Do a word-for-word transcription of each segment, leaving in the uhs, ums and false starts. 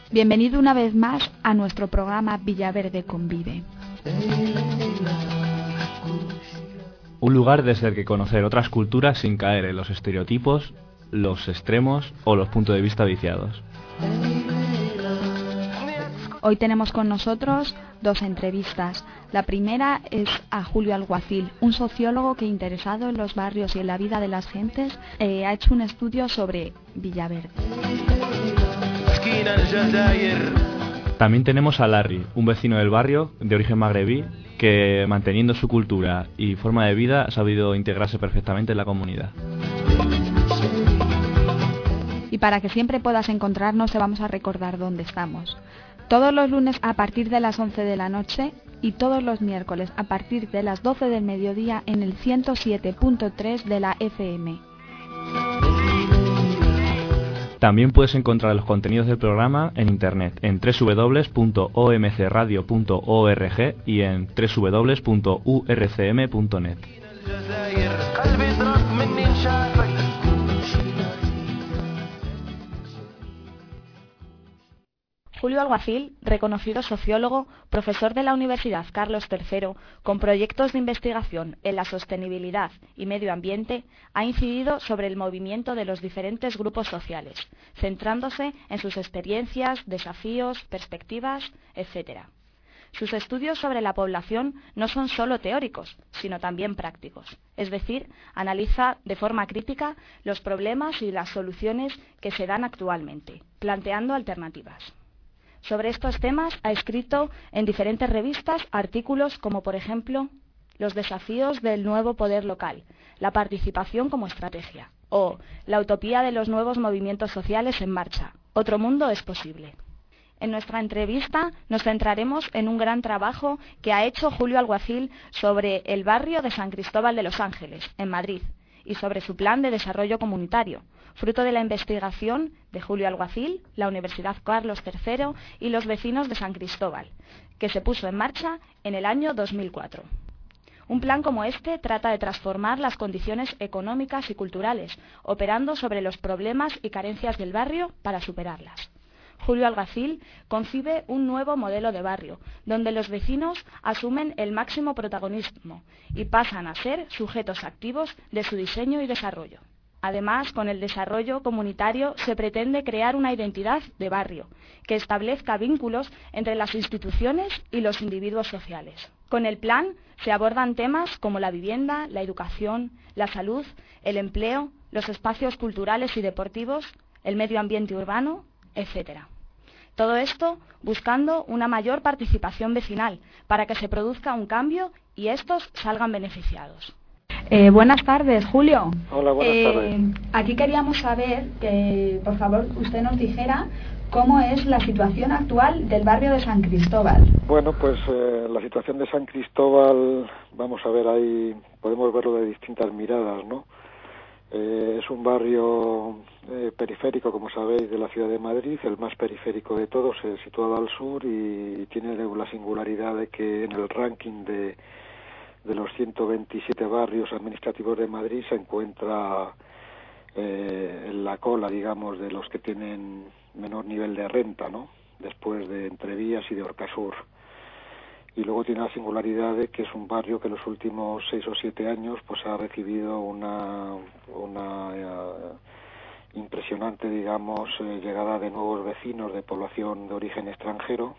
Bienvenido una vez más a nuestro programa Villaverde Convive. Un lugar desde el que conocer otras culturas sin caer en los estereotipos, los extremos o los puntos de vista viciados. Hoy tenemos con nosotros dos entrevistas. La primera es a Julio Alguacil, un sociólogo que, interesado en los barrios y en la vida de las gentes, eh, ha hecho un estudio sobre Villaverde. También tenemos a Larry, un vecino del barrio de origen magrebí que, manteniendo su cultura y forma de vida, ha sabido integrarse perfectamente en la comunidad. Y para que siempre puedas encontrarnos, te vamos a recordar dónde estamos. Todos los lunes a partir de las once de la noche y todos los miércoles a partir de las doce del mediodía en el ciento siete punto tres de la F M. También puedes encontrar los contenidos del programa en internet en doble u doble u doble u punto o m c radio punto org y en doble u doble u doble u punto u r c m punto net. Julio Alguacil, reconocido sociólogo, profesor de la Universidad Carlos tercero, con proyectos de investigación en la sostenibilidad y medio ambiente, ha incidido sobre el movimiento de los diferentes grupos sociales, centrándose en sus experiencias, desafíos, perspectivas, etcétera. Sus estudios sobre la población no son solo teóricos, sino también prácticos. Es decir, analiza de forma crítica los problemas y las soluciones que se dan actualmente, planteando alternativas. Sobre estos temas ha escrito en diferentes revistas artículos como, por ejemplo, Los desafíos del nuevo poder local, la participación como estrategia, o La utopía de los nuevos movimientos sociales en marcha, otro mundo es posible. En nuestra entrevista nos centraremos en un gran trabajo que ha hecho Julio Alguacil sobre el barrio de San Cristóbal de los Ángeles, en Madrid, y sobre su plan de desarrollo comunitario, fruto de la investigación de Julio Alguacil, la Universidad Carlos tercero y los vecinos de San Cristóbal, que se puso en marcha en el año dos mil cuatro. Un plan como este trata de transformar las condiciones económicas y culturales, operando sobre los problemas y carencias del barrio para superarlas. Julio Alguacil concibe un nuevo modelo de barrio, donde los vecinos asumen el máximo protagonismo y pasan a ser sujetos activos de su diseño y desarrollo. Además, con el desarrollo comunitario se pretende crear una identidad de barrio que establezca vínculos entre las instituciones y los individuos sociales. Con el plan se abordan temas como la vivienda, la educación, la salud, el empleo, los espacios culturales y deportivos, el medio ambiente urbano, etcétera. Todo esto buscando una mayor participación vecinal para que se produzca un cambio y estos salgan beneficiados. Eh, buenas tardes, Julio. Hola, buenas eh, tardes. Aquí queríamos saber que, por favor, usted nos dijera cómo es la situación actual del barrio de San Cristóbal. Bueno, pues eh, la situación de San Cristóbal, vamos a ver, ahí podemos verlo de distintas miradas, ¿no? Eh, es un barrio eh, periférico, como sabéis, de la ciudad de Madrid, el más periférico de todos, eh, situado al sur y, y tiene la singularidad de que en el ranking de, de los ciento veintisiete barrios administrativos de Madrid se encuentra eh, en la cola, digamos, de los que tienen menor nivel de renta, ¿no? Después de Entrevías y de Orcasur. Y luego tiene la singularidad de que es un barrio que en los últimos seis o siete años pues ha recibido una, una eh, impresionante, digamos, eh, llegada de nuevos vecinos de población de origen extranjero,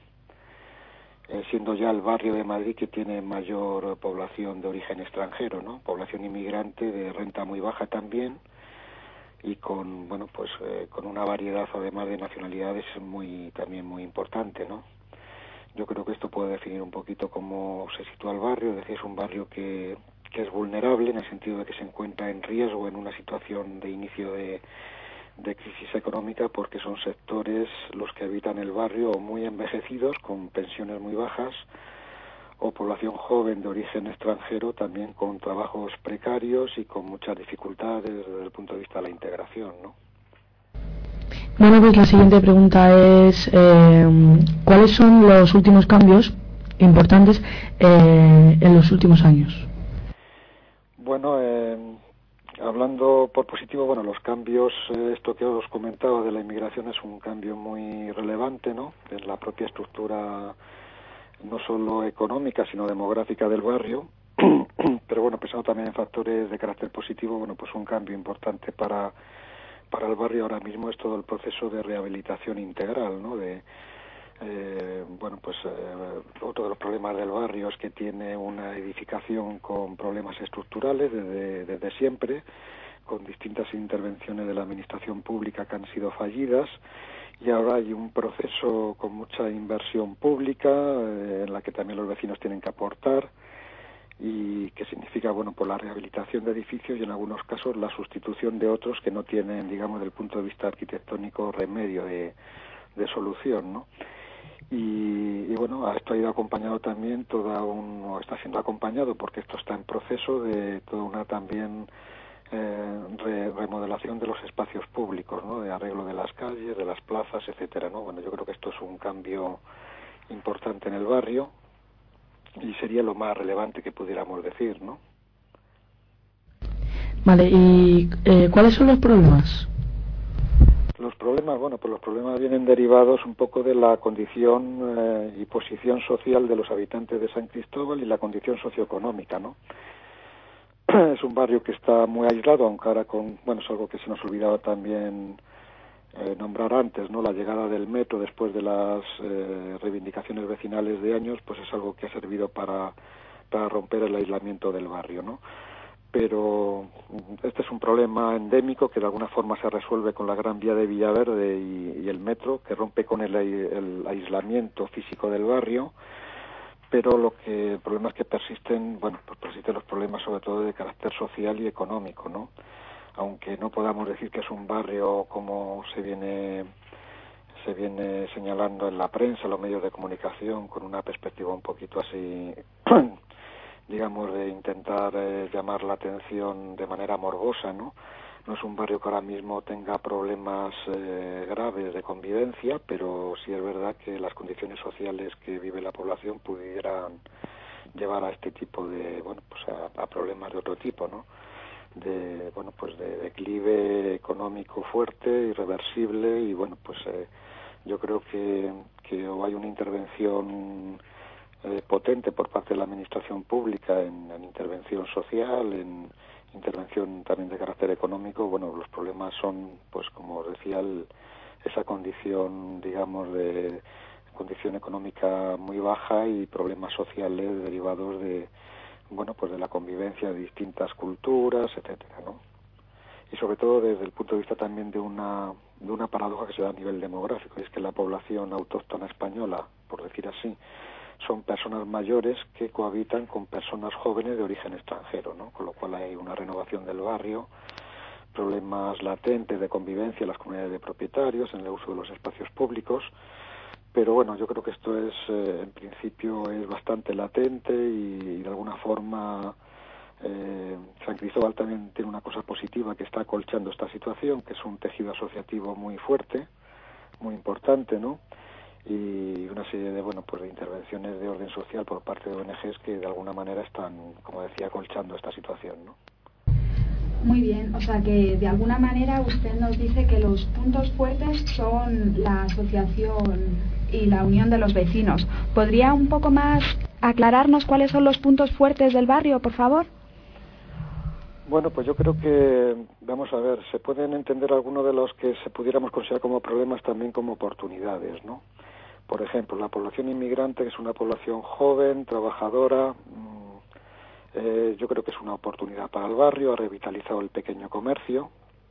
eh, siendo ya el barrio de Madrid que tiene mayor población de origen extranjero, ¿no? Población inmigrante de renta muy baja también y con, bueno, pues eh, con una variedad además de nacionalidades muy también muy importante, ¿no? Yo creo que esto puede definir un poquito cómo se sitúa el barrio. Es decir, es un barrio que, que es vulnerable en el sentido de que se encuentra en riesgo en una situación de inicio de, de crisis económica, porque son sectores los que habitan el barrio o muy envejecidos, con pensiones muy bajas, o población joven de origen extranjero, también con trabajos precarios y con muchas dificultades desde el punto de vista de la integración, ¿no? Bueno, pues la siguiente pregunta es eh, ¿cuáles son los últimos cambios importantes eh, en los últimos años? Bueno, eh, hablando por positivo, bueno, los cambios, eh, esto que os comentaba de la inmigración es un cambio muy relevante, ¿no? En la propia estructura, no solo económica, sino demográfica del barrio. Pero bueno, pensando también en factores de carácter positivo, bueno, pues un cambio importante para, para el barrio ahora mismo es todo el proceso de rehabilitación integral, ¿no? De, eh, bueno, pues eh, otro de los problemas del barrio es que tiene una edificación con problemas estructurales desde, desde siempre, con distintas intervenciones de la administración pública que han sido fallidas, y ahora hay un proceso con mucha inversión pública eh, en la que también los vecinos tienen que aportar, y que significa, bueno, por la rehabilitación de edificios y en algunos casos la sustitución de otros que no tienen, digamos, desde el punto de vista arquitectónico remedio de, de solución, ¿no? Y, y bueno, a esto ha ido acompañado también toda un, o está siendo acompañado porque esto está en proceso de toda una también eh, re, remodelación de los espacios públicos, ¿no? De arreglo de las calles, de las plazas, etcétera, ¿no? Bueno, yo creo que esto es un cambio importante en el barrio y sería lo más relevante que pudiéramos decir, ¿no? Vale, ¿y eh, cuáles son los problemas? Los problemas, bueno, pues los problemas vienen derivados un poco de la condición eh, y posición social de los habitantes de San Cristóbal y la condición socioeconómica, ¿no? Es un barrio que está muy aislado, aunque ahora con, bueno, es algo que se nos olvidaba también Eh, nombrar antes, ¿no? La llegada del metro después de las eh, reivindicaciones vecinales de años, pues es algo que ha servido para, para romper el aislamiento del barrio, ¿no? Pero este es un problema endémico que de alguna forma se resuelve con la Gran Vía de Villaverde y, y el metro, que rompe con el, el aislamiento físico del barrio, pero lo que el problema es que persisten, bueno, pues persisten los problemas sobre todo de carácter social y económico, ¿no? Aunque no podamos decir que es un barrio como se viene se viene señalando en la prensa, los medios de comunicación, con una perspectiva un poquito así, digamos, de intentar eh, llamar la atención de manera morbosa, ¿no? No es un barrio que ahora mismo tenga problemas eh, graves de convivencia, pero sí es verdad que las condiciones sociales que vive la población pudieran llevar a este tipo de, bueno, pues a, a problemas de otro tipo, ¿no? De, bueno, pues de declive económico fuerte, irreversible, y bueno, pues eh, yo creo que, que o hay una intervención eh, potente por parte de la administración pública en, en intervención social, en intervención también de carácter económico. Bueno, los problemas son, pues como os decía, el, esa condición, digamos, de condición económica muy baja y problemas sociales derivados de, bueno, pues de la convivencia de distintas culturas, etcétera, ¿no? Y sobre todo desde el punto de vista también de una de una paradoja que se da a nivel demográfico, y es que la población autóctona española, por decir así, son personas mayores que cohabitan con personas jóvenes de origen extranjero, ¿no? Con lo cual hay una renovación del barrio, problemas latentes de convivencia en las comunidades de propietarios, en el uso de los espacios públicos. Pero bueno, yo creo que esto es, eh, en principio, es bastante latente y, y de alguna forma eh, San Cristóbal también tiene una cosa positiva que está acolchando esta situación, que es un tejido asociativo muy fuerte, muy importante, ¿no? Y una serie de, bueno, pues de intervenciones de orden social por parte de O N Ges que de alguna manera están, como decía, acolchando esta situación, ¿no? Muy bien, o sea que de alguna manera usted nos dice que los puntos fuertes son la asociación y la unión de los vecinos. ¿Podría un poco más aclararnos cuáles son los puntos fuertes del barrio, por favor? Bueno, pues yo creo que, vamos a ver, se pueden entender algunos de los que se pudiéramos considerar como problemas también como oportunidades, ¿no? Por ejemplo, la población inmigrante, que es una población joven, trabajadora. Eh, yo creo que es una oportunidad para el barrio, ha revitalizado el pequeño comercio,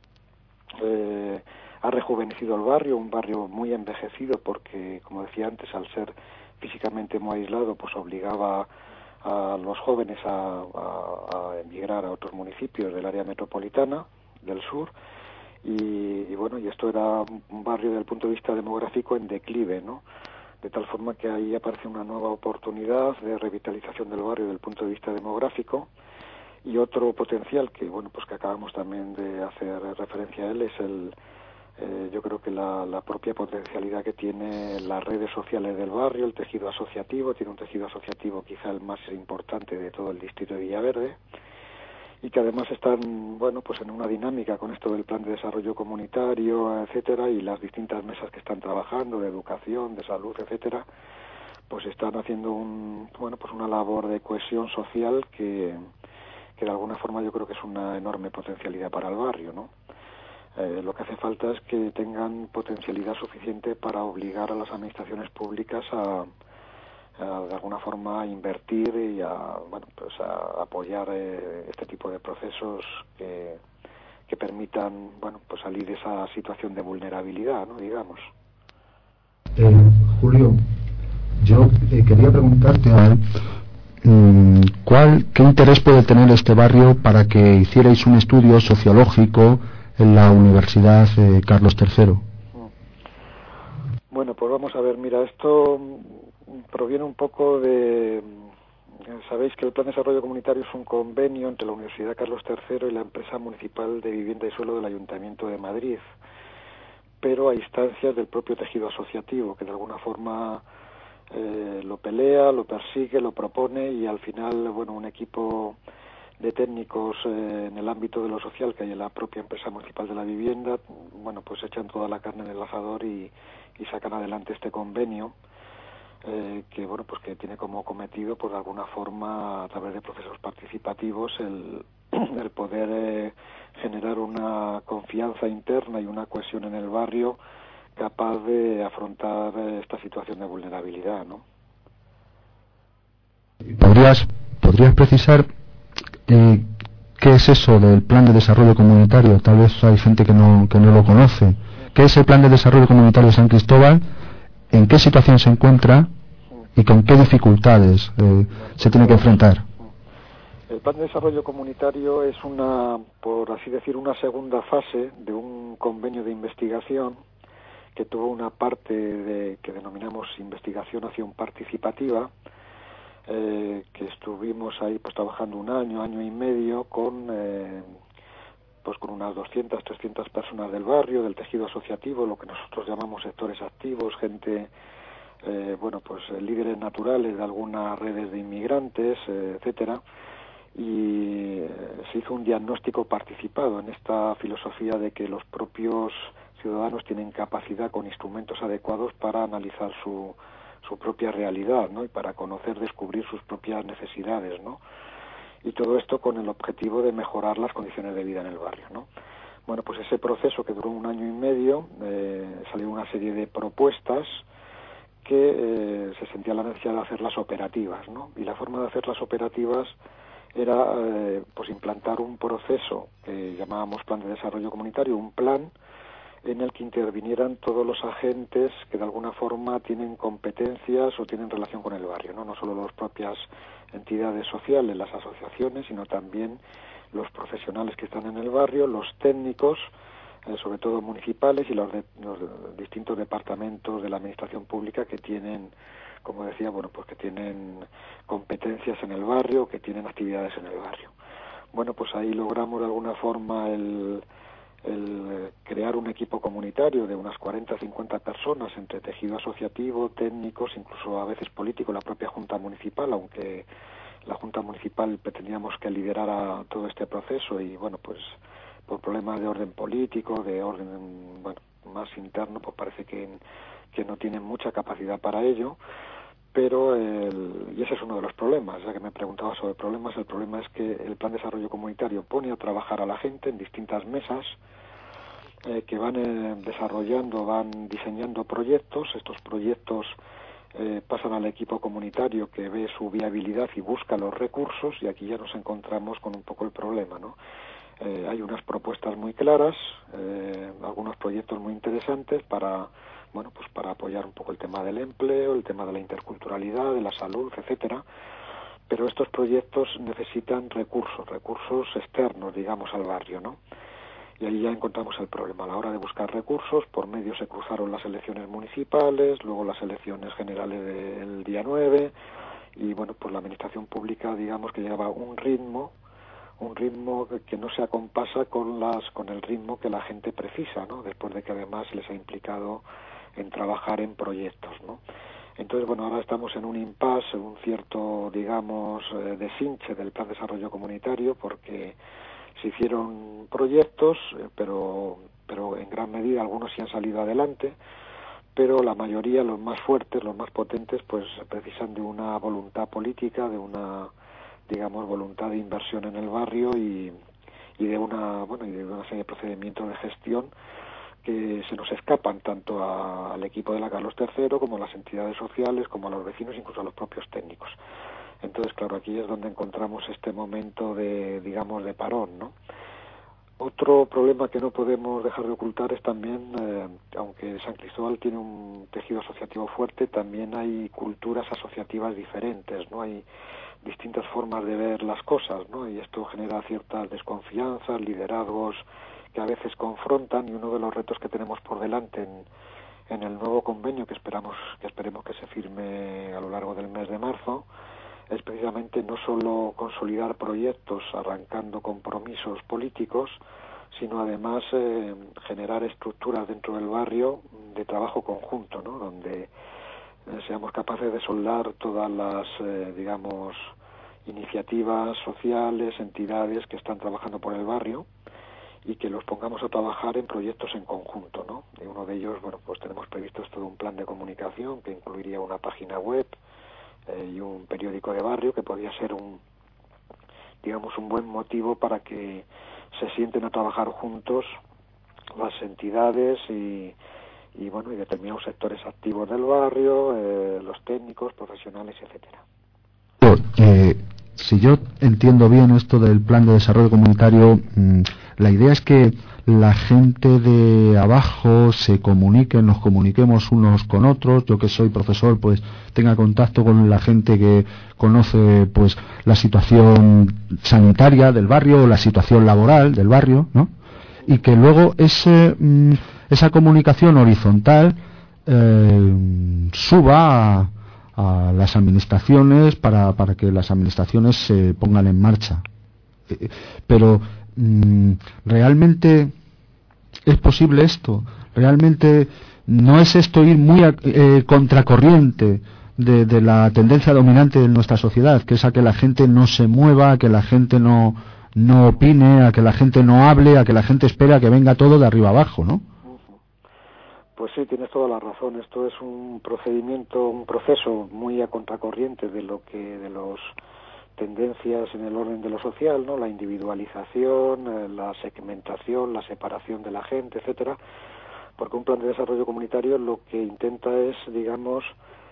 eh, ha rejuvenecido el barrio, un barrio muy envejecido porque, como decía antes, al ser físicamente muy aislado, pues obligaba a los jóvenes a, a, a emigrar a otros municipios del área metropolitana del sur, y, y bueno, y esto era un barrio desde el punto de vista demográfico en declive, ¿no? De tal forma que ahí aparece una nueva oportunidad de revitalización del barrio desde el punto de vista demográfico. Y otro potencial que, bueno, pues que acabamos también de hacer referencia a él es el, eh, yo creo que la, la propia potencialidad que tiene las redes sociales del barrio, el tejido asociativo. Tiene un tejido asociativo quizá el más importante de todo el distrito de Villaverde. y que además están, bueno, pues en una dinámica con esto del plan de desarrollo comunitario, etcétera, y las distintas mesas que están trabajando de educación, de salud, etcétera, pues están haciendo un, bueno, pues una labor de cohesión social que, que de alguna forma yo creo que es una enorme potencialidad para el barrio, ¿no? Eh, lo que hace falta es que tengan potencialidad suficiente para obligar a las administraciones públicas a, a de alguna forma a invertir y a, bueno, pues a apoyar eh, este tipo de procesos que, que permitan, bueno, pues salir de esa situación de vulnerabilidad, ¿no? Digamos. Eh, Julio, yo eh, quería preguntarte a él, ¿cuál, qué interés puede tener este barrio para que hicierais un estudio sociológico en la Universidad eh, Carlos tercero? Bueno, pues vamos a ver, mira, esto proviene un poco de... Sabéis que el Plan de Desarrollo Comunitario es un convenio entre la Universidad Carlos tercero y la empresa municipal de vivienda y suelo del Ayuntamiento de Madrid, pero a instancias del propio tejido asociativo, que de alguna forma eh, lo pelea, lo persigue, lo propone, y al final, bueno, un equipo de técnicos eh, en el ámbito de lo social que hay en la propia empresa municipal de la vivienda, bueno, pues echan toda la carne en el asador y, y sacan adelante este convenio eh, que, bueno, pues que tiene como cometido, pues de alguna forma, a través de procesos participativos, el, el poder eh, generar una confianza interna y una cohesión en el barrio capaz de afrontar eh, esta situación de vulnerabilidad, ¿no? ¿Podrías, podrías precisar Eh, ¿qué es eso del plan de desarrollo comunitario? Tal vez hay gente que no, que no lo conoce. ¿Qué es el plan de desarrollo comunitario de San Cristóbal? ¿En qué situación se encuentra? ¿Y con qué dificultades eh, se tiene que enfrentar? El plan de desarrollo comunitario es una, por así decir, una segunda fase de un convenio de investigación que tuvo una parte de, que denominamos investigación acción participativa, Eh, que estuvimos ahí pues trabajando un año, año y medio con eh, pues con unas doscientas, trescientas personas del barrio, del tejido asociativo, lo que nosotros llamamos sectores activos, gente, eh, bueno, pues eh, líderes naturales de algunas redes de inmigrantes, eh, etcétera, y eh, se hizo un diagnóstico participado en esta filosofía de que los propios ciudadanos tienen capacidad con instrumentos adecuados para analizar su su propia realidad, ¿no? Y para conocer, descubrir sus propias necesidades, ¿no? Y todo esto con el objetivo de mejorar las condiciones de vida en el barrio, ¿no? Bueno, pues ese proceso que duró un año y medio, eh, salió una serie de propuestas que eh, se sentía la necesidad de hacerlas operativas, ¿no? Y la forma de hacerlas operativas era eh, pues implantar un proceso que llamábamos plan de desarrollo comunitario, un plan en el que intervinieran todos los agentes que de alguna forma tienen competencias o tienen relación con el barrio, no, no solo las propias entidades sociales, las asociaciones, sino también los profesionales que están en el barrio, los técnicos, eh, sobre todo municipales, y los, de, los distintos departamentos de la administración pública que tienen, como decía, bueno, pues que tienen competencias en el barrio, que tienen actividades en el barrio. Bueno, pues ahí logramos de alguna forma el el crear un equipo comunitario de unas cuarenta a cincuenta personas entre tejido asociativo, técnicos, incluso a veces político, la propia Junta Municipal, aunque la Junta Municipal pretendíamos que liderara todo este proceso y, bueno, pues por problemas de orden político, de orden, bueno, más interno, pues parece que, que no tienen mucha capacidad para ello. Pero, el, y ese es uno de los problemas, ya que me preguntaba sobre problemas, el problema es que el Plan de Desarrollo Comunitario pone a trabajar a la gente en distintas mesas eh, que van eh, desarrollando, van diseñando proyectos. Estos proyectos eh, pasan al equipo comunitario que ve su viabilidad y busca los recursos, y aquí ya nos encontramos con un poco el problema, ¿no? Eh, hay unas propuestas muy claras, eh, algunos proyectos muy interesantes para... bueno, pues para apoyar un poco el tema del empleo, el tema de la interculturalidad, de la salud, etcétera, pero estos proyectos necesitan recursos, recursos externos, digamos, al barrio, ¿no? Y ahí ya encontramos el problema. A la hora de buscar recursos, por medio se cruzaron las elecciones municipales, luego las elecciones generales del día nueve, y bueno, pues la administración pública, digamos, que lleva un ritmo, un ritmo que no se acompasa con las con el ritmo que la gente precisa, ¿no? Después de que además les ha implicado en trabajar en proyectos, ¿no? Entonces, bueno, ahora estamos en un impasse, un cierto, digamos, eh, desinche del Plan de Desarrollo Comunitario, porque se hicieron proyectos, eh, pero, pero en gran medida algunos sí han salido adelante, pero la mayoría, los más fuertes, los más potentes, pues precisan de una voluntad política, de una, digamos, voluntad de inversión en el barrio y, y de una, bueno, y de una serie de procedimientos de gestión que se nos escapan tanto a, al equipo de la Carlos tercero como a las entidades sociales, como a los vecinos, incluso a los propios técnicos. Entonces, claro, aquí es donde encontramos este momento de, digamos, de parón, ¿no? Otro problema que no podemos dejar de ocultar es también, eh, aunque San Cristóbal tiene un tejido asociativo fuerte, también hay culturas asociativas diferentes, ¿no? Hay distintas formas de ver las cosas, ¿no? Y esto genera ciertas desconfianzas, liderazgos que a veces confrontan, y uno de los retos que tenemos por delante en, en el nuevo convenio que esperamos que esperemos que se firme a lo largo del mes de marzo es precisamente no solo consolidar proyectos arrancando compromisos políticos, sino además eh, generar estructuras dentro del barrio de trabajo conjunto, ¿no? Donde eh, seamos capaces de soldar todas las, eh, digamos, iniciativas sociales, entidades que están trabajando por el barrio, y que los pongamos a trabajar en proyectos en conjunto, ¿no? Y uno de ellos, bueno, pues tenemos previsto todo un plan de comunicación que incluiría una página web eh, y un periódico de barrio que podría ser un, digamos, un buen motivo para que se sienten a trabajar juntos las entidades y, y bueno, y determinados sectores activos del barrio, eh, los técnicos, profesionales, etcétera. Eh, si yo entiendo bien esto del plan de desarrollo comunitario, mmm, la idea es que la gente de abajo se comunique, nos comuniquemos unos con otros. Yo que soy profesor, pues tenga contacto con la gente que conoce pues la situación sanitaria del barrio o la situación laboral del barrio, ¿no? Y que luego ese, mmm, esa comunicación horizontal eh, suba a, a las administraciones para, para que las administraciones se pongan en marcha. Eh, pero ¿realmente es posible esto? ¿Realmente no es esto ir muy a, eh, contracorriente de, de la tendencia dominante de nuestra sociedad, que es a que la gente no se mueva, a que la gente no, no opine, a que la gente no hable, a que la gente espera a que venga todo de arriba abajo, ¿no? Pues sí, tienes toda la razón. Esto es un procedimiento, un proceso muy a contracorriente de lo que de los tendencias en el orden de lo social, ¿no? La individualización, eh, la segmentación, la separación de la gente, etcétera, porque un plan de desarrollo comunitario lo que intenta es, digamos,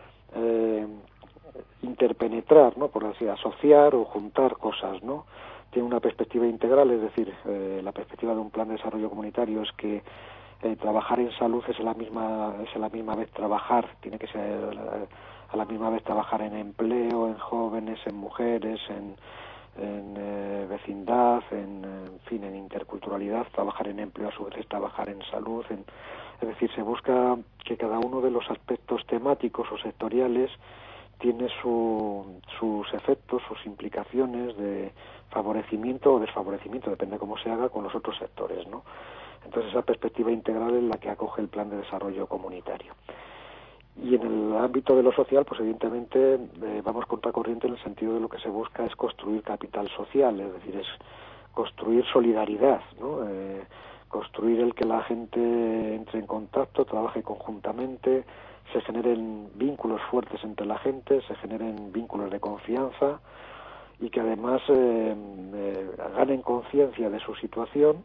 eh, interpenetrar, ¿no? Por así, asociar o juntar cosas, ¿no? Tiene una perspectiva integral, es decir, eh, la perspectiva de un plan de desarrollo comunitario es que eh, trabajar en salud es a la misma es a la misma vez trabajar, tiene que ser eh, a la misma vez trabajar en empleo, en jóvenes, en mujeres, en, en eh, vecindad, en, en fin, en interculturalidad. Trabajar en empleo a su vez es trabajar en salud, en, es decir, se busca que cada uno de los aspectos temáticos o sectoriales tiene su, sus efectos, sus implicaciones de favorecimiento o desfavorecimiento, depende de cómo se haga, con los otros sectores, ¿no? Entonces esa perspectiva integral es la que acoge el plan de desarrollo comunitario. Y en el ámbito de lo social, pues evidentemente eh, vamos contracorriente en el sentido de lo que se busca es construir capital social, es decir, es construir solidaridad, ¿no? Eh, construir el que la gente entre en contacto, trabaje conjuntamente, se generen vínculos fuertes entre la gente, se generen vínculos de confianza y que además eh, eh, ganen conciencia de su situación,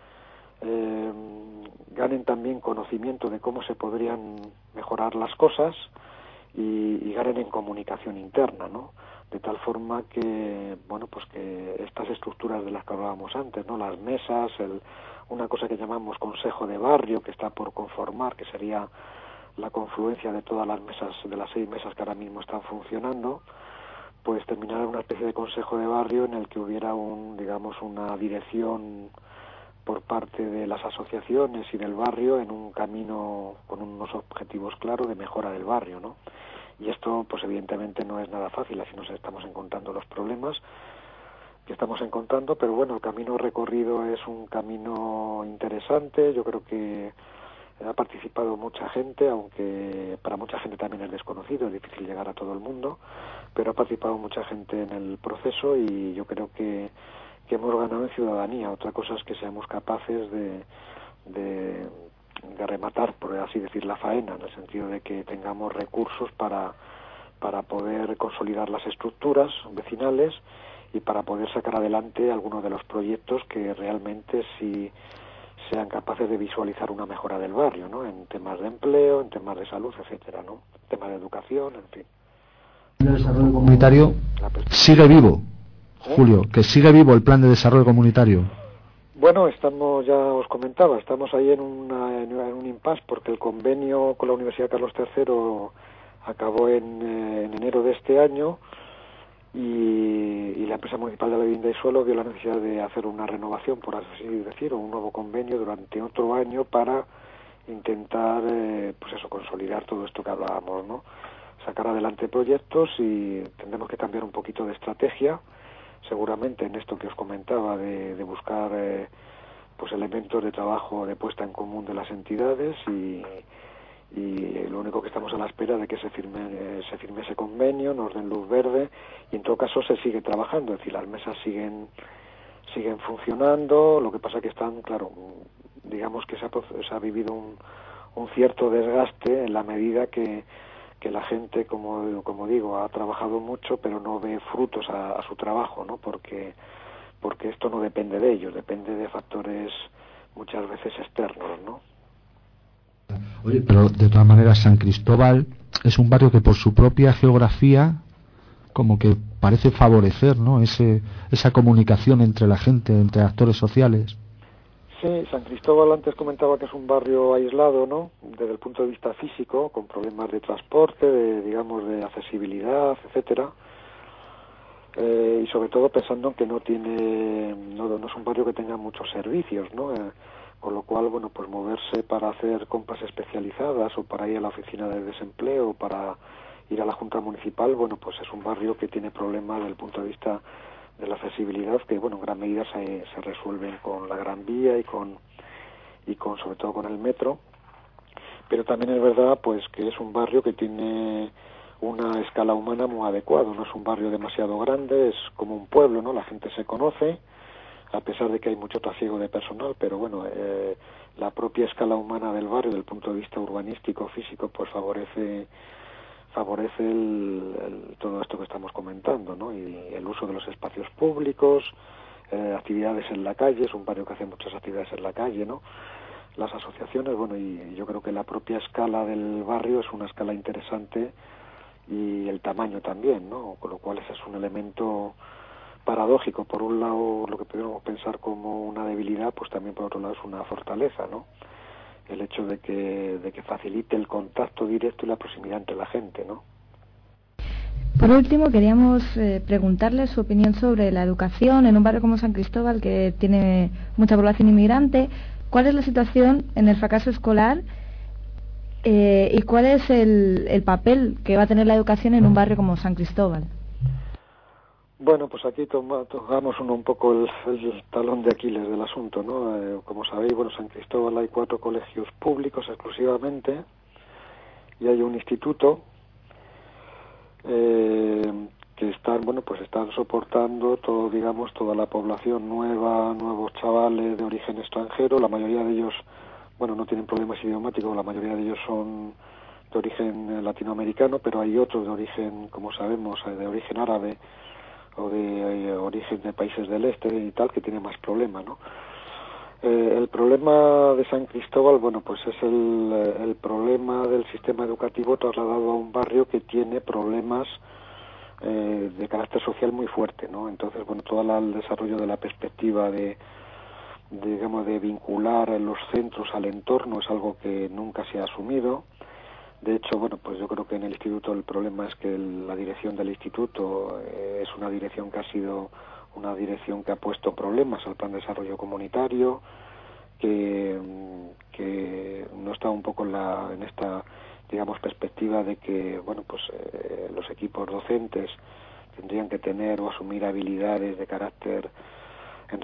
eh, ganen también conocimiento de cómo se podrían mejorar las cosas y, y ganen en comunicación interna, ¿no? De tal forma que, bueno, pues que estas estructuras de las que hablábamos antes, ¿no? Las mesas, el, una cosa que llamamos consejo de barrio, que está por conformar, que sería la confluencia de todas las mesas, de las seis mesas que ahora mismo están funcionando, pues terminar en una especie de consejo de barrio en el que hubiera un, digamos, una dirección por parte de las asociaciones y del barrio en un camino con unos objetivos claros de mejora del barrio, ¿no? Y esto, pues evidentemente no es nada fácil, así nos estamos encontrando los problemas que estamos encontrando, pero bueno, el camino recorrido es un camino interesante. Yo creo que Ha participado mucha gente, aunque para mucha gente también es desconocido, es difícil llegar a todo el mundo, pero ha participado mucha gente en el proceso y yo creo que, que hemos ganado en ciudadanía. Otra cosa es que seamos capaces de, de, de rematar, por así decir, la faena, en el sentido de que tengamos recursos para, para poder consolidar las estructuras vecinales y para poder sacar adelante algunos de los proyectos que realmente sí sean capaces de visualizar una mejora del barrio, ¿no? En temas de empleo, en temas de salud, etcétera, ¿no? Temas de educación, en fin. El desarrollo comunitario sigue vivo, ¿Eh? Julio, que sigue vivo el plan de desarrollo comunitario. Bueno, estamos, ya os comentaba, estamos ahí en, una, en un impasse porque el convenio con la Universidad Carlos tercero acabó en, eh, en enero de este año. Y, y la empresa municipal de la vivienda y suelo vio la necesidad de hacer una renovación, por así decir, o un nuevo convenio durante otro año para intentar, eh, pues eso, consolidar todo esto que hablábamos, ¿no? Sacar adelante proyectos y tendremos que cambiar un poquito de estrategia, seguramente en esto que os comentaba de, de buscar, eh, pues elementos de trabajo de puesta en común de las entidades y y lo único que estamos a la espera de que se firme eh, se firme ese convenio, nos den luz verde y en todo caso se sigue trabajando, es decir, las mesas siguen siguen funcionando, lo que pasa que están, claro, digamos que se ha, se ha vivido un, un cierto desgaste en la medida que, que la gente, como, como digo, ha trabajado mucho pero no ve frutos a, a su trabajo, ¿no? Porque, porque esto no depende de ellos, depende de factores muchas veces externos, ¿no? Oye, pero de todas maneras San Cristóbal es un barrio que por su propia geografía como que parece favorecer, ¿no? Ese, esa comunicación entre la gente, entre actores sociales. Sí, San Cristóbal antes comentaba que es un barrio aislado, ¿no? Desde el punto de vista físico, con problemas de transporte, de, digamos, de accesibilidad, etcétera. Eh, y sobre todo pensando en que no tiene, no, no es un barrio que tenga muchos servicios, ¿no? Eh, con lo cual, bueno, pues moverse para hacer compras especializadas o para ir a la oficina de desempleo o para ir a la Junta Municipal, bueno, pues es un barrio que tiene problemas desde el punto de vista de la accesibilidad que, bueno, en gran medida se, se resuelven con la Gran Vía y con, y con, sobre todo con el metro, pero también es verdad, pues, que es un barrio que tiene una escala humana muy adecuada, no es un barrio demasiado grande, es como un pueblo, ¿no? La gente se conoce, a pesar de que hay mucho trasiego de personal, pero bueno, eh, la propia escala humana del barrio, desde el punto de vista urbanístico, físico, pues favorece favorece el, el, todo esto que estamos comentando, ¿no? Y el uso de los espacios públicos, eh, actividades en la calle, es un barrio que hace muchas actividades en la calle, ¿no? Las asociaciones, bueno, y yo creo que la propia escala del barrio es una escala interesante y el tamaño también, ¿no? Con lo cual ese es un elemento paradójico. Por un lado, lo que podríamos pensar como una debilidad, pues también por otro lado es una fortaleza, ¿no? El hecho de que, de que facilite el contacto directo y la proximidad entre la gente, ¿no? Por último, queríamos eh, preguntarle su opinión sobre la educación en un barrio como San Cristóbal, que tiene mucha población inmigrante. ¿Cuál es la situación en el fracaso escolar eh, y cuál es el, el papel que va a tener la educación en un barrio como San Cristóbal? Bueno, pues aquí toma, tocamos uno un poco el, el talón de Aquiles del asunto, ¿no? Eh, como sabéis, bueno, en San Cristóbal hay cuatro colegios públicos exclusivamente y hay un instituto eh, que están, bueno, pues están soportando todo, digamos, toda la población nueva, nuevos chavales de origen extranjero. La mayoría de ellos, bueno, no tienen problemas idiomáticos, la mayoría de ellos son de origen latinoamericano, pero hay otros de origen, como sabemos, de origen árabe o de eh, origen de países del este y tal, que tiene más problemas, ¿no? Eh, el problema de San Cristóbal, bueno, pues es el, el problema del sistema educativo trasladado a un barrio que tiene problemas eh, de carácter social muy fuerte, ¿no? Entonces, bueno, todo la, el desarrollo de la perspectiva de, de, digamos, de vincular los centros al entorno es algo que nunca se ha asumido. De hecho, bueno, pues yo creo que en el instituto el problema es que el, la dirección del instituto eh, es una dirección que ha sido una dirección que ha puesto problemas al plan de desarrollo comunitario, que, que no está un poco en, la, en esta, digamos, perspectiva de que, bueno, pues eh, los equipos docentes tendrían que tener o asumir habilidades de carácter en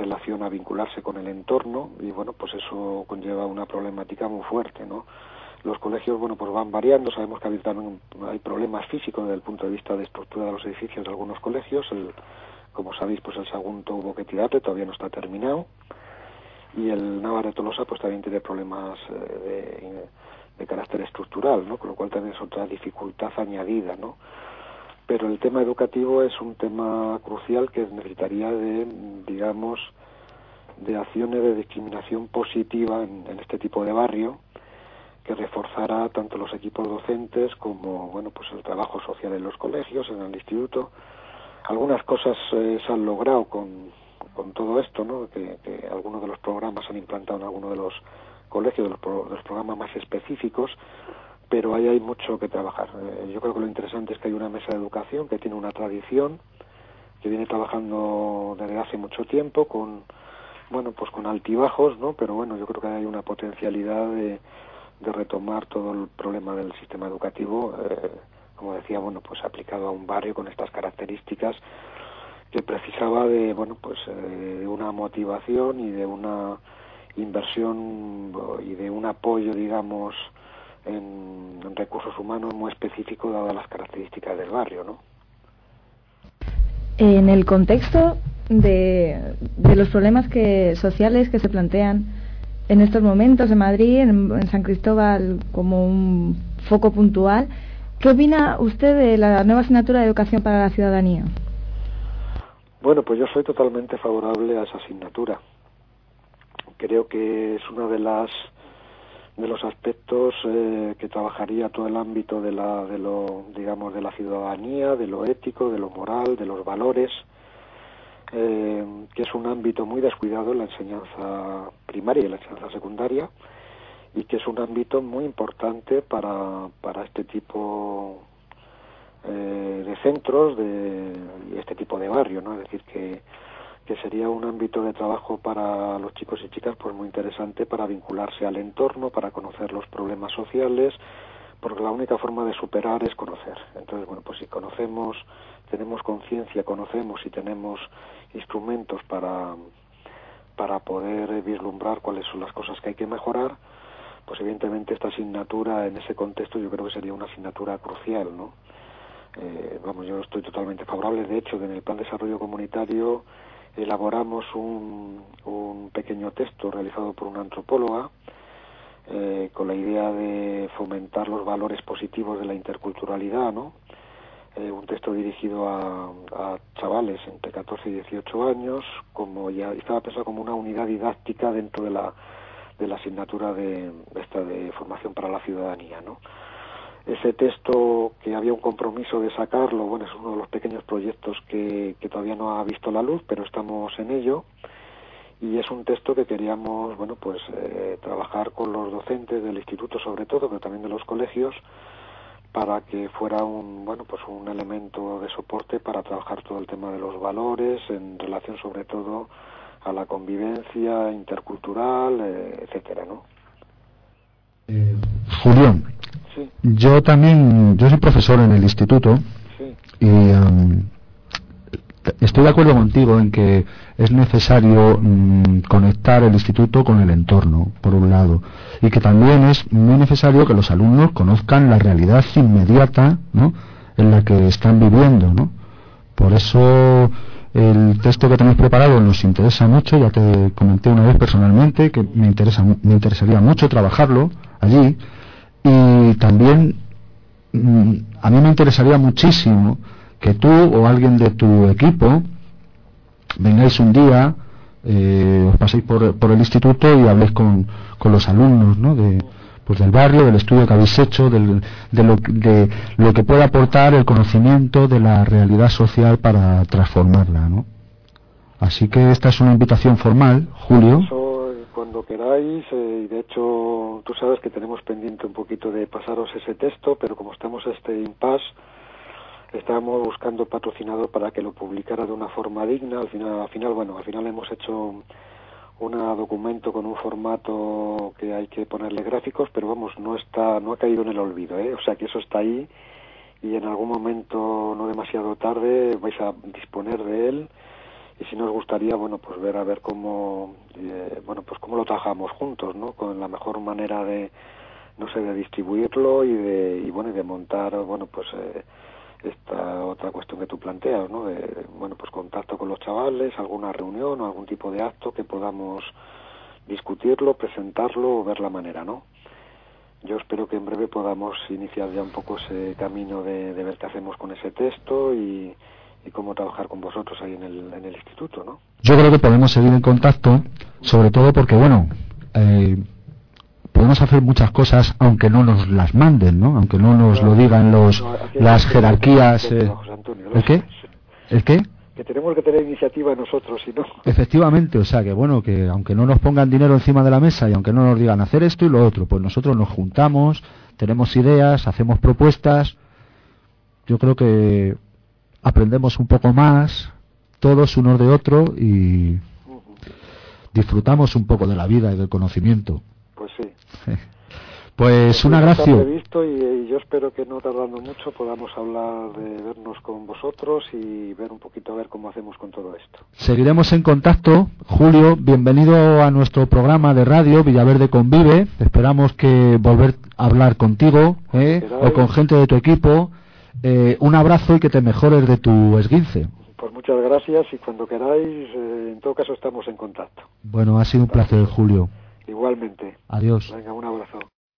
relación a vincularse con el entorno, y bueno, pues eso conlleva una problemática muy fuerte, ¿no? Los colegios, bueno, pues van variando. Sabemos que también hay problemas físicos desde el punto de vista de estructura de los edificios de algunos colegios. El, como sabéis, pues el Sagunto hubo que tirarle, todavía no está terminado, y el Navarra de Tolosa pues también tiene problemas eh, de, de carácter estructural, ¿no? Con lo cual también es otra dificultad añadida, ¿no? Pero el tema educativo es un tema crucial que necesitaría de, digamos, de acciones de discriminación positiva en, en este tipo de barrio, que reforzará tanto los equipos docentes como, bueno, pues el trabajo social en los colegios, en el instituto. Algunas cosas eh, se han logrado con, con todo esto, ¿no? Que, que algunos de los programas se han implantado en algunos de los colegios, de los, pro, de los programas más específicos, pero ahí hay mucho que trabajar. Eh, yo creo que lo interesante es que hay una mesa de educación que tiene una tradición, que viene trabajando desde hace mucho tiempo, con, bueno, pues con altibajos, ¿no? Pero bueno, yo creo que hay una potencialidad de de retomar todo el problema del sistema educativo, eh, como decía, bueno, pues aplicado a un barrio con estas características, que precisaba de, bueno, pues eh, de una motivación y de una inversión y de un apoyo, digamos, en, en recursos humanos muy específico, dadas las características del barrio, ¿no? En el contexto de, de los problemas que sociales que se plantean en estos momentos en Madrid, en, en San Cristóbal, como un foco puntual, ¿qué opina usted de la nueva asignatura de Educación para la Ciudadanía? Bueno, pues yo soy totalmente favorable a esa asignatura. Creo que es uno de las de los aspectos eh, que trabajaría todo el ámbito de la de lo digamos de la ciudadanía, de lo ético, de lo moral, de los valores. Eh, que es un ámbito muy descuidado en la enseñanza primaria y en la enseñanza secundaria, y que es un ámbito muy importante para, para este tipo eh, de centros de, y este tipo de barrio, ¿no? Es decir, que, que sería un ámbito de trabajo para los chicos y chicas pues muy interesante para vincularse al entorno, para conocer los problemas sociales, porque la única forma de superar es conocer. Entonces, bueno, pues si conocemos, tenemos conciencia, conocemos y tenemos instrumentos para, para poder vislumbrar cuáles son las cosas que hay que mejorar, pues evidentemente esta asignatura en ese contexto yo creo que sería una asignatura crucial, ¿no? Eh, vamos, yo estoy totalmente favorable. De hecho, en el Plan de Desarrollo Comunitario elaboramos un, un pequeño texto realizado por una antropóloga, eh, con la idea de fomentar los valores positivos de la interculturalidad, ¿no? Eh, un texto dirigido a, a chavales entre catorce y dieciocho años, como ya estaba pensado como una unidad didáctica dentro de la de la asignatura de, de esta de formación para la ciudadanía, ¿no? Ese texto, que había un compromiso de sacarlo, bueno, es uno de los pequeños proyectos que, que todavía no ha visto la luz, pero estamos en ello, y es un texto que queríamos, bueno, pues eh, trabajar con los docentes del instituto sobre todo, pero también de los colegios, para que fuera un, bueno, pues un elemento de soporte para trabajar todo el tema de los valores en relación sobre todo a la convivencia intercultural, eh, etcétera, ¿no? Eh, Julio, sí. Yo también, yo soy profesor en el instituto, sí. y um, estoy de acuerdo contigo en que es necesario um, conectar el instituto con el entorno, por un lado, y que también es muy necesario que los alumnos conozcan la realidad inmediata, ¿no?, en la que están viviendo, ¿no? Por eso el texto que tenéis preparado nos interesa mucho. Ya te comenté una vez personalmente que me interesa, me interesaría mucho trabajarlo allí, y también mm, a mí me interesaría muchísimo que tú o alguien de tu equipo vengáis un día, eh, os paséis por, por el instituto y habléis con, con los alumnos, ¿no?, de, pues del barrio, del estudio que habéis hecho, del, de, lo, de lo que puede aportar el conocimiento de la realidad social para transformarla, ¿no? Así que esta es una invitación formal, Julio. Eso, cuando queráis, eh, y de hecho tú sabes que tenemos pendiente un poquito de pasaros ese texto, pero como estamos en este impasse, estábamos buscando patrocinador para que lo publicara de una forma digna. Al final, al final, bueno, al final hemos hecho un documento con un formato que hay que ponerle gráficos, pero vamos, no está, no ha caído en el olvido, ¿eh? O sea que eso está ahí, y en algún momento no demasiado tarde vais a disponer de él, y sí nos gustaría, bueno, pues ver a ver cómo, eh, bueno, pues cómo lo trabajamos juntos, ¿no? Con la mejor manera de, no sé, de distribuirlo y de, y bueno, y de montar, bueno, pues eh, esta otra cuestión que tú planteas, ¿no? De, bueno, pues contacto con los chavales, alguna reunión o algún tipo de acto que podamos discutirlo, presentarlo o ver la manera, ¿no? Yo espero que en breve podamos iniciar ya un poco ese camino de, de ver qué hacemos con ese texto y, y cómo trabajar con vosotros ahí en el, en el instituto, ¿no? Yo creo que podemos seguir en contacto, sobre todo porque, bueno, eh, podemos hacer muchas cosas aunque no nos las manden, ¿no? Aunque no nos claro, lo digan los no, las jerarquías. Eh, Antonio, ¿El qué? ¿El qué? Que tenemos que tener iniciativa nosotros, si no. Efectivamente, o sea que bueno, que aunque no nos pongan dinero encima de la mesa y aunque no nos digan hacer esto y lo otro, pues nosotros nos juntamos, tenemos ideas, hacemos propuestas. Yo creo que aprendemos un poco más, todos unos de otro, y uh-huh. disfrutamos un poco de la vida y del conocimiento. Pues sí. Pues un abrazo. Visto y, y yo espero que no tardando mucho podamos hablar de vernos con vosotros y ver un poquito a ver cómo hacemos con todo esto. Seguiremos en contacto. Julio, bienvenido a nuestro programa de radio Villaverde Convive. Esperamos que volver a hablar contigo ¿eh? o con gente de tu equipo. Eh, un abrazo y que te mejores de tu esguince. Pues muchas gracias y cuando queráis, eh, en todo caso estamos en contacto. Bueno, ha sido un placer, Julio. Igualmente. Adiós. Venga, un abrazo.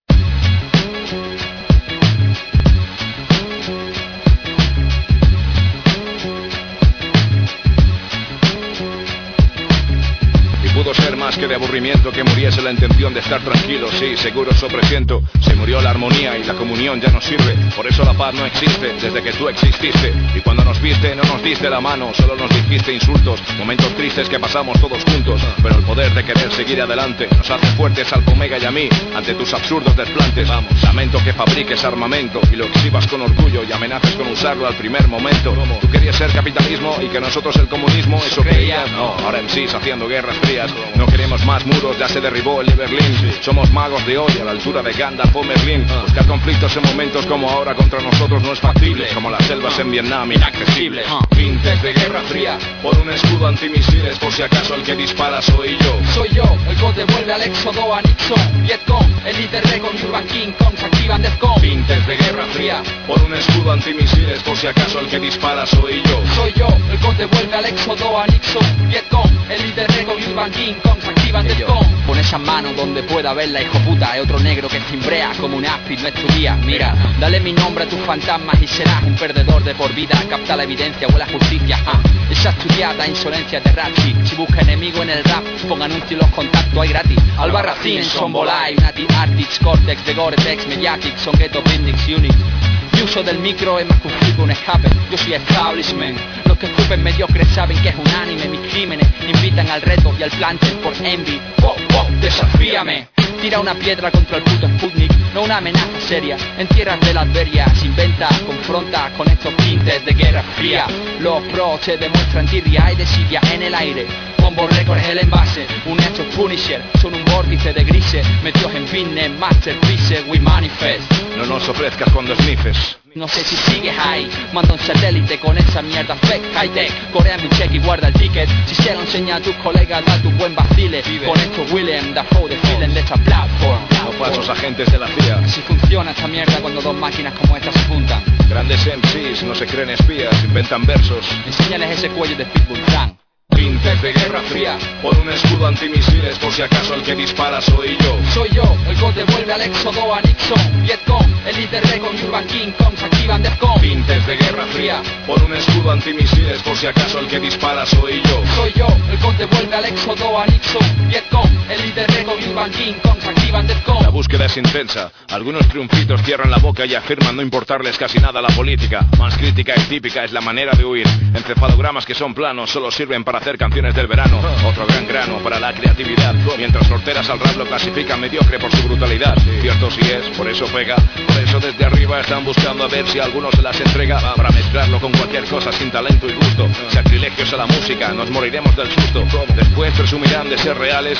Pudo ser más que de aburrimiento que muriese la intención de estar tranquilo. Sí, seguro eso presiento. Se murió la armonía y la comunión ya no sirve. Por eso la paz no existe desde que tú exististe. Y cuando nos viste no nos diste la mano, solo nos dijiste insultos. Momentos tristes que pasamos todos juntos. Pero el poder de querer seguir adelante nos hace fuertes al Omega y a mí ante tus absurdos desplantes. Vamos, lamento que fabriques armamento y lo exhibas con orgullo y amenaces con usarlo al primer momento. Tú querías ser capitalismo y que nosotros el comunismo. Eso creías. No, ahora en sí haciendo guerras frías. No queremos más muros, ya se derribó el de Berlín. Somos magos de hoy a la altura de Gandalf o Merlín. Buscar conflictos en momentos como ahora contra nosotros no es factible. Como las selvas en Vietnam, inaccesibles. Pintes de guerra fría por un escudo antimisiles. Por si acaso el que dispara soy yo. Soy yo, el que devuelve al éxodo a Nixon. Vietcong, el líder de con Urban King Kong se activan Defcon. Pintes de guerra fría por un escudo antimisiles. Por si acaso el que dispara soy yo. Soy yo, el que devuelve al éxodo a Nixon. Vietcong, el líder de con Urban King Kong se activan Defcon. Pon esa mano donde pueda verla, hijo puta. Hay otro negro que cimbrea como un áspid, no es tu día. Mira, dale mi nombre a tus fantasmas y serás un perdedor de por vida. Capta la evidencia, huele a justicia. Ah, esa estudiada insolencia de Ratchi. Si busca enemigo en el rap, pon anuncio y los contactos hay gratis. Albarracín, Sonbolai, Unati, Artix, Cortex, de Gore-Tex, Mediatic, son Ghetto, Bindix, Unix. Mi uso del micro es más que un flipo, un escape. Yo soy establishment. Los que escupen mediocres saben que es un anime. Mis crímenes invitan al reto y al plante por envy. Wow, wow, desafíame. Tira una piedra contra el puto Sputnik, no una amenaza seria. En tierras de la Adveria se inventa, confronta con estos pintes de guerra fría. Los pros se demuestran tirria y desidia en el aire. Combo Record es el envase, un hecho Punisher. Son un vórtice de grises, metidos en business, masterpiece, we manifest. No nos ofrezcas cuando snifes. No sé si sigues ahí, manda un satélite con esa mierda fake high-tech. Coreame un cheque y guarda el ticket. Si se lo enseña a tus colegas, da tu buen vacile. Con esto Willem Dafoe desfilen de esta platform. No falsos agentes de la C I A. Si funciona esta mierda cuando dos máquinas como estas se juntan. Grandes M Cs no se creen espías, inventan versos. Enséñales ese cuello de Pitbull Frank. Pintes de guerra fría por un escudo antimisiles. Por si acaso el que dispara soy yo. Soy yo, el que devuelve al éxodo a Nixon. Vietcong, el líder de con Urban King Kong se activan Defcon. Pintes de guerra fría por un escudo antimisiles. Por si acaso el que dispara soy yo. Soy yo, el que devuelve al éxodo a Nixon. Vietcong, el líder de con Urban King Kong se activan Defcon. La búsqueda es intensa. Algunos triunfitos cierran la boca y afirman no importarles casi nada la política. Más crítica y típica es la manera de huir. Encefalogramas que son planos solo sirven para hacer canciones del verano. Otro gran grano para la creatividad. Mientras sorteras al rap lo clasifican mediocre por su brutalidad. Cierto sí es, por eso pega. Por eso desde arriba están buscando a ver si alguno se las entrega. Para mezclarlo con cualquier cosa sin talento y gusto. Sacrilegios a la música, nos moriremos del susto. Después presumirán de ser reales.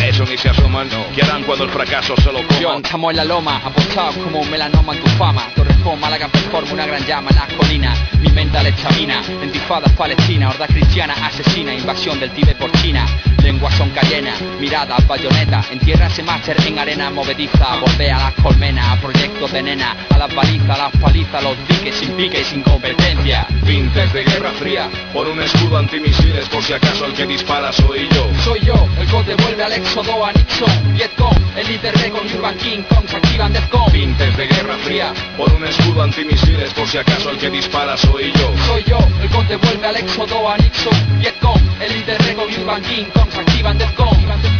a eso ni se asoman. ¿Qué harán cuando el fracaso se lo coman? Yo, estamos en la loma, apostados como un melanoma en tu fama. Torrejón, Málaga performa una gran llama en las colinas. Mi mental estamina, entifadas palestina, horda cristiana asesina, invasión del Tíbet por China. Lenguas son cayenas, miradas bayonetas, en tierra se máster en arena movediza. Bordea las colmenas, a proyectos de nena, a las balizas, a las palizas, los diques sin pique y sin competencia. Pintes de Guerra Fría, por un escudo antimisiles, por si acaso el que dispara soy yo. Soy yo, el gol devuelve al éxodo a Nixon, Vietcong, el líder de con Urban King Kong, se activan Defcon. Pintes de Guerra Fría, por un escudo antimisiles, por si acaso el que dispara soy yo. Soy yo, el gol devuelve al éxodo a Nixon, Vietcong, el líder de con Urban King Kong, se activan Defcon.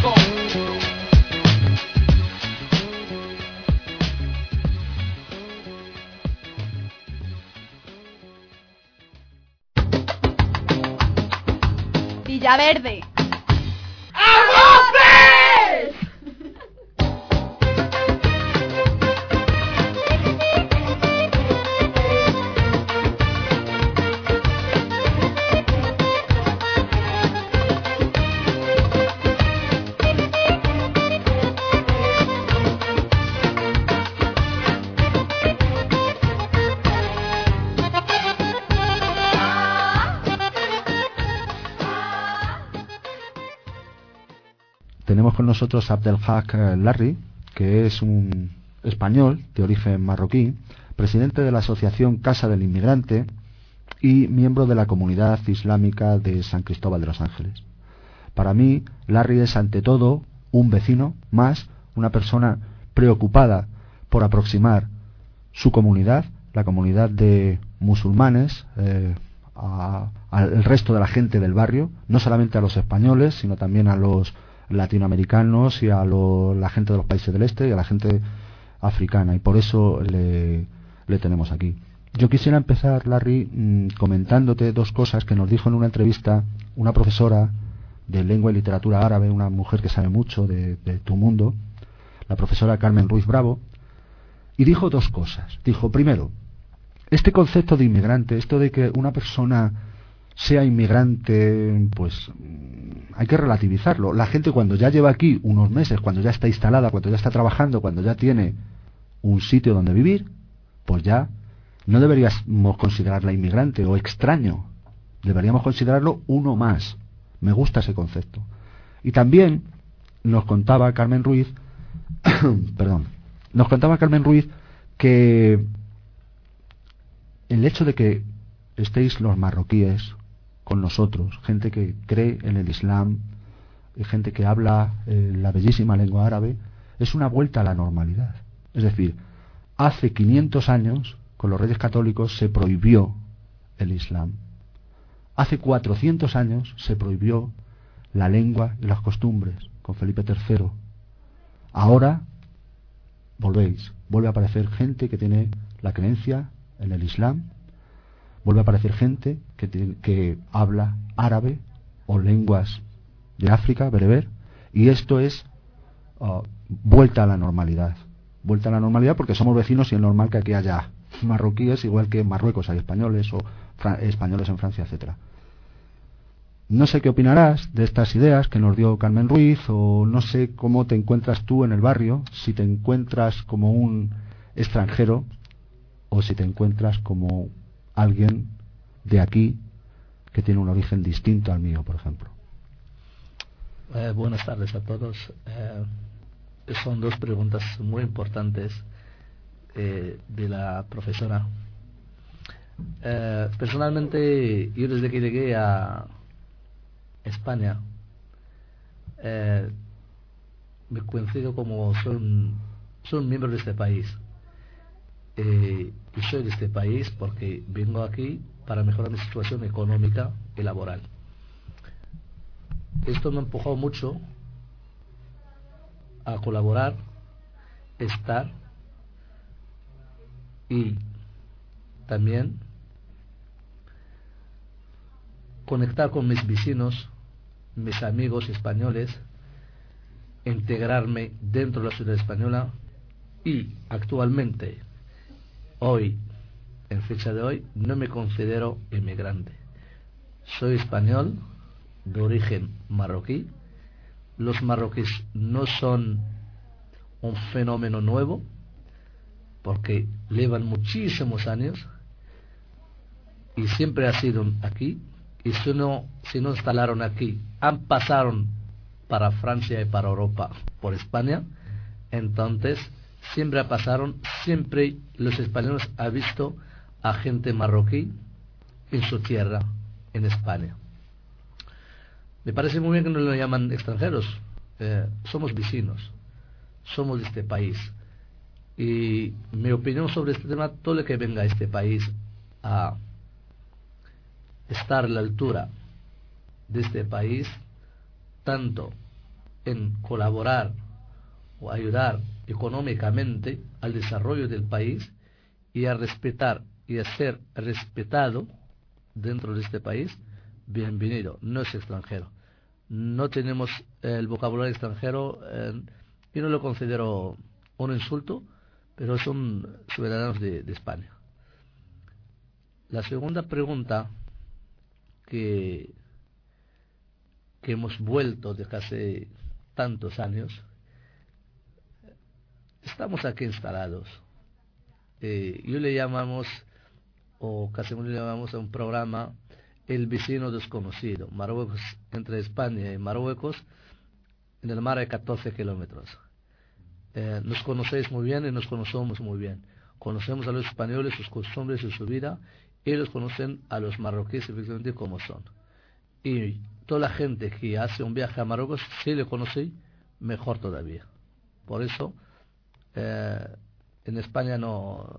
Villaverde. Tenemos con nosotros a Abdelhak Larry, que es un español de origen marroquí, presidente de la asociación Casa del Inmigrante y miembro de la comunidad islámica de San Cristóbal de los Ángeles. Para mí, Larry es ante todo un vecino más, una persona preocupada por aproximar su comunidad, la comunidad de musulmanes, eh, a, al resto de la gente del barrio, no solamente a los españoles, sino también a los latinoamericanos y a lo, la gente de los países del este y a la gente africana, y por eso le, le tenemos aquí. Yo quisiera empezar, Larry, mmm, comentándote dos cosas que nos dijo en una entrevista una profesora de lengua y literatura árabe, una mujer que sabe mucho de, de tu mundo, la profesora Carmen Ruiz Bravo, y dijo dos cosas. Dijo, primero, este concepto de inmigrante, esto de que una persona sea inmigrante, pues hay que relativizarlo. La gente cuando ya lleva aquí unos meses, cuando ya está instalada, cuando ya está trabajando, cuando ya tiene un sitio donde vivir, pues ya no deberíamos considerarla inmigrante o extraño, deberíamos considerarlo uno más. Me gusta ese concepto. Y también nos contaba Carmen Ruiz, perdón, nos contaba Carmen Ruiz que el hecho de que estéis los marroquíes con nosotros, gente que cree en el Islam, gente que habla eh, la bellísima lengua árabe, es una vuelta a la normalidad. Es decir, hace quinientos años, con los Reyes Católicos, se prohibió el Islam. Hace cuatrocientos años se prohibió la lengua y las costumbres, con Felipe tercero. Ahora, volvéis, vuelve a aparecer gente que tiene la creencia en el Islam, vuelve a aparecer gente que, tiene, que habla árabe o lenguas de África, bereber, y esto es uh, vuelta a la normalidad. Vuelta a la normalidad porque somos vecinos y es normal que aquí haya marroquíes, igual que en Marruecos hay españoles o fra- españoles en Francia, etcétera. No sé qué opinarás de estas ideas que nos dio Carmen Ruiz, o no sé cómo te encuentras tú en el barrio, si te encuentras como un extranjero o si te encuentras como alguien de aquí que tiene un origen distinto al mío, por ejemplo. Eh, buenas tardes a todos. Eh, son dos preguntas muy importantes eh, de la profesora. Eh, personalmente, yo desde que llegué a España, eh, me considero como son, son miembro de este país. Eh, y soy de este país porque vengo aquí para mejorar mi situación económica y laboral. Esto me ha empujado mucho a colaborar, estar y también conectar con mis vecinos, mis amigos españoles, integrarme dentro de la ciudad española y actualmente, hoy, en fecha de hoy, no me considero inmigrante. Soy español de origen marroquí los marroquíes no son un fenómeno nuevo, porque llevan muchísimos años y siempre ha sido aquí, y si no, si no instalaron aquí, han pasaron para Francia y para Europa por España, entonces siempre pasaron, siempre los españoles han visto a gente marroquí en su tierra, en España. Me parece muy bien que no lo llaman extranjeros, eh, somos vecinos, somos de este país, y mi opinión sobre este tema, todo el que venga a este país a estar a la altura de este país, tanto en colaborar o ayudar económicamente al desarrollo del país y a respetar y a ser respetado dentro de este país, bienvenido. No es extranjero, no tenemos el vocabulario extranjero, eh, y no lo considero un insulto, pero son ciudadanos de, de España. La segunda pregunta, que que hemos vuelto desde hace tantos años, estamos aquí instalados, eh, yo le llamamos, o casi le llamamos a un programa, el vecino desconocido. Marruecos, entre España y Marruecos, en el mar hay catorce kilómetros. Eh, nos conocéis muy bien y nos conocemos muy bien. Conocemos a los españoles, sus costumbres y su vida, y ellos conocen a los marroquíes efectivamente como son. Y toda la gente que hace un viaje a Marruecos, si le conoce, mejor todavía. Por eso, eh, en España no,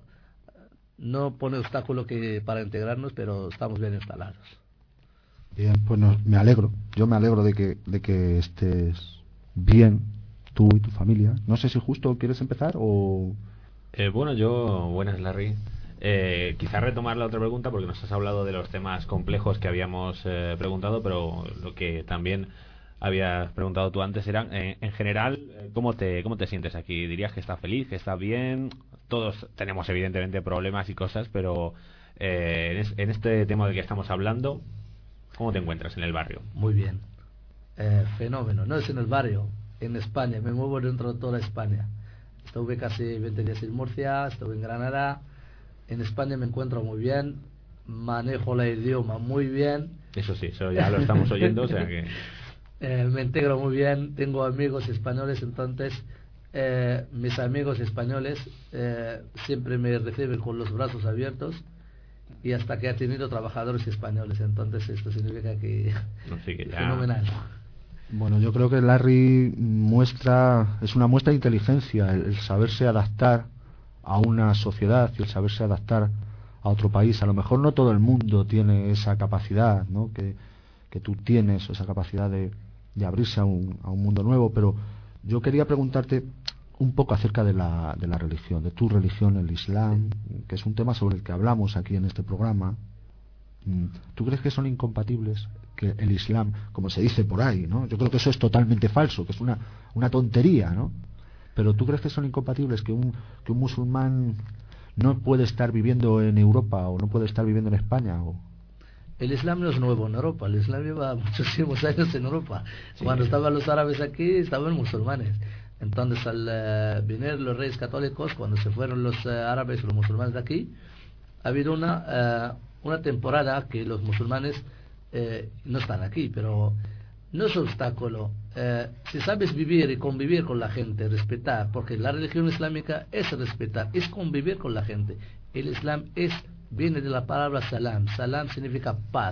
no pone obstáculo que para integrarnos, pero estamos bien instalados. Bien, pues no, me alegro. Yo me alegro de que, de que estés bien, tú y tu familia. No sé si justo quieres empezar o... Eh, bueno, yo... Buenas, Larry. Eh, quizás retomar la otra pregunta, porque nos has hablado de los temas complejos que habíamos eh, preguntado, pero lo que también habías preguntado tú antes era, eh, en general, ¿cómo te, cómo te sientes aquí? ¿Dirías que estás feliz, que estás bien? Todos tenemos evidentemente problemas y cosas, pero eh, en, es, en este tema del que estamos hablando, ¿cómo te encuentras en el barrio? Muy bien. Eh, fenómeno. No es en el barrio, en España. Me muevo dentro de toda España. Estuve casi veinte días en Murcia, estuve en Granada. En España me encuentro muy bien, manejo el idioma muy bien. Eso sí, eso ya lo estamos oyendo, o sea que... Eh, me integro muy bien, tengo amigos españoles, entonces eh, mis amigos españoles eh, siempre me reciben con los brazos abiertos, y hasta que he tenido trabajadores españoles, entonces esto significa que... No, sí, que ya... Fenomenal. Bueno, yo creo que Larry muestra, es una muestra de inteligencia, el, el saberse adaptar a una sociedad y el saberse adaptar a otro país. A lo mejor no todo el mundo tiene esa capacidad, ¿no? que, que tú tienes, esa capacidad de, de abrirse a un, a un mundo nuevo, pero yo quería preguntarte un poco acerca de la, de la religión, de tu religión, el Islam, que es un tema sobre el que hablamos aquí en este programa. ¿Tú crees que son incompatibles? Que el Islam, como se dice por ahí, ¿no? Yo creo que eso es totalmente falso, que es una, una tontería, ¿no? Pero ¿tú crees que son incompatibles? Que un, que un musulmán no puede estar viviendo en Europa o no puede estar viviendo en España. O... El Islam no es nuevo en Europa, el Islam lleva muchísimos años en Europa. Sí. Cuando estaban los árabes aquí, estaban musulmanes. Entonces, al uh, venir los reyes católicos, cuando se fueron los uh, árabes y los musulmanes de aquí, ha habido una, uh, una temporada que los musulmanes uh, no están aquí, pero no es obstáculo. Uh, si sabes vivir y convivir con la gente, respetar, porque la religión islámica es respetar, es convivir con la gente. El Islam es, viene de la palabra salam. Salam significa paz.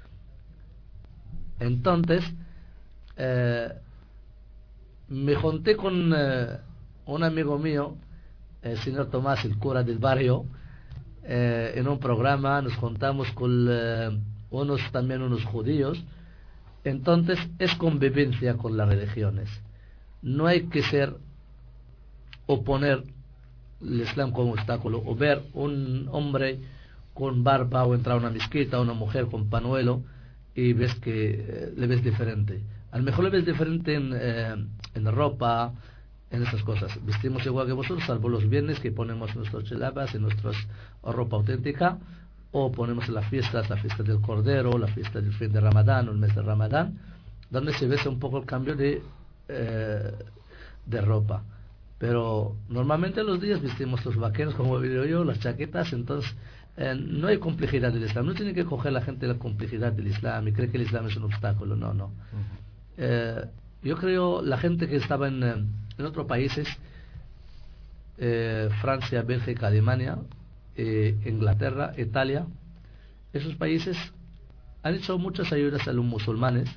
Entonces, uh, me junté con uh, un amigo mío, el señor Tomás, el cura del barrio, uh, en un programa. Nos juntamos con uh, unos también unos judíos. Entonces es convivencia con las religiones. No hay que ser o poner el Islam como obstáculo, o ver un hombre con barba o entrar a una mezquita, o una mujer con panuelo, y ves que eh, le ves diferente. A lo mejor le ves diferente en, eh, en ropa, en esas cosas. Vestimos igual que vosotros, salvo los viernes que ponemos nuestros chelabas y nuestra ropa auténtica, o ponemos las fiestas, la fiesta del Cordero, la fiesta del fin de Ramadán o el mes de Ramadán, donde se ve un poco el cambio de eh, de ropa. Pero normalmente los días vestimos los vaqueros, como digo yo, las chaquetas, entonces eh, no hay complejidad del Islam. No tiene que coger la gente la complejidad del Islam y cree que el Islam es un obstáculo, no, no. Uh-huh. Eh, yo creo la gente que estaba en, en otros países, eh, Francia, Bélgica, Alemania, eh, Inglaterra, Italia, esos países han hecho muchas ayudas a los musulmanes,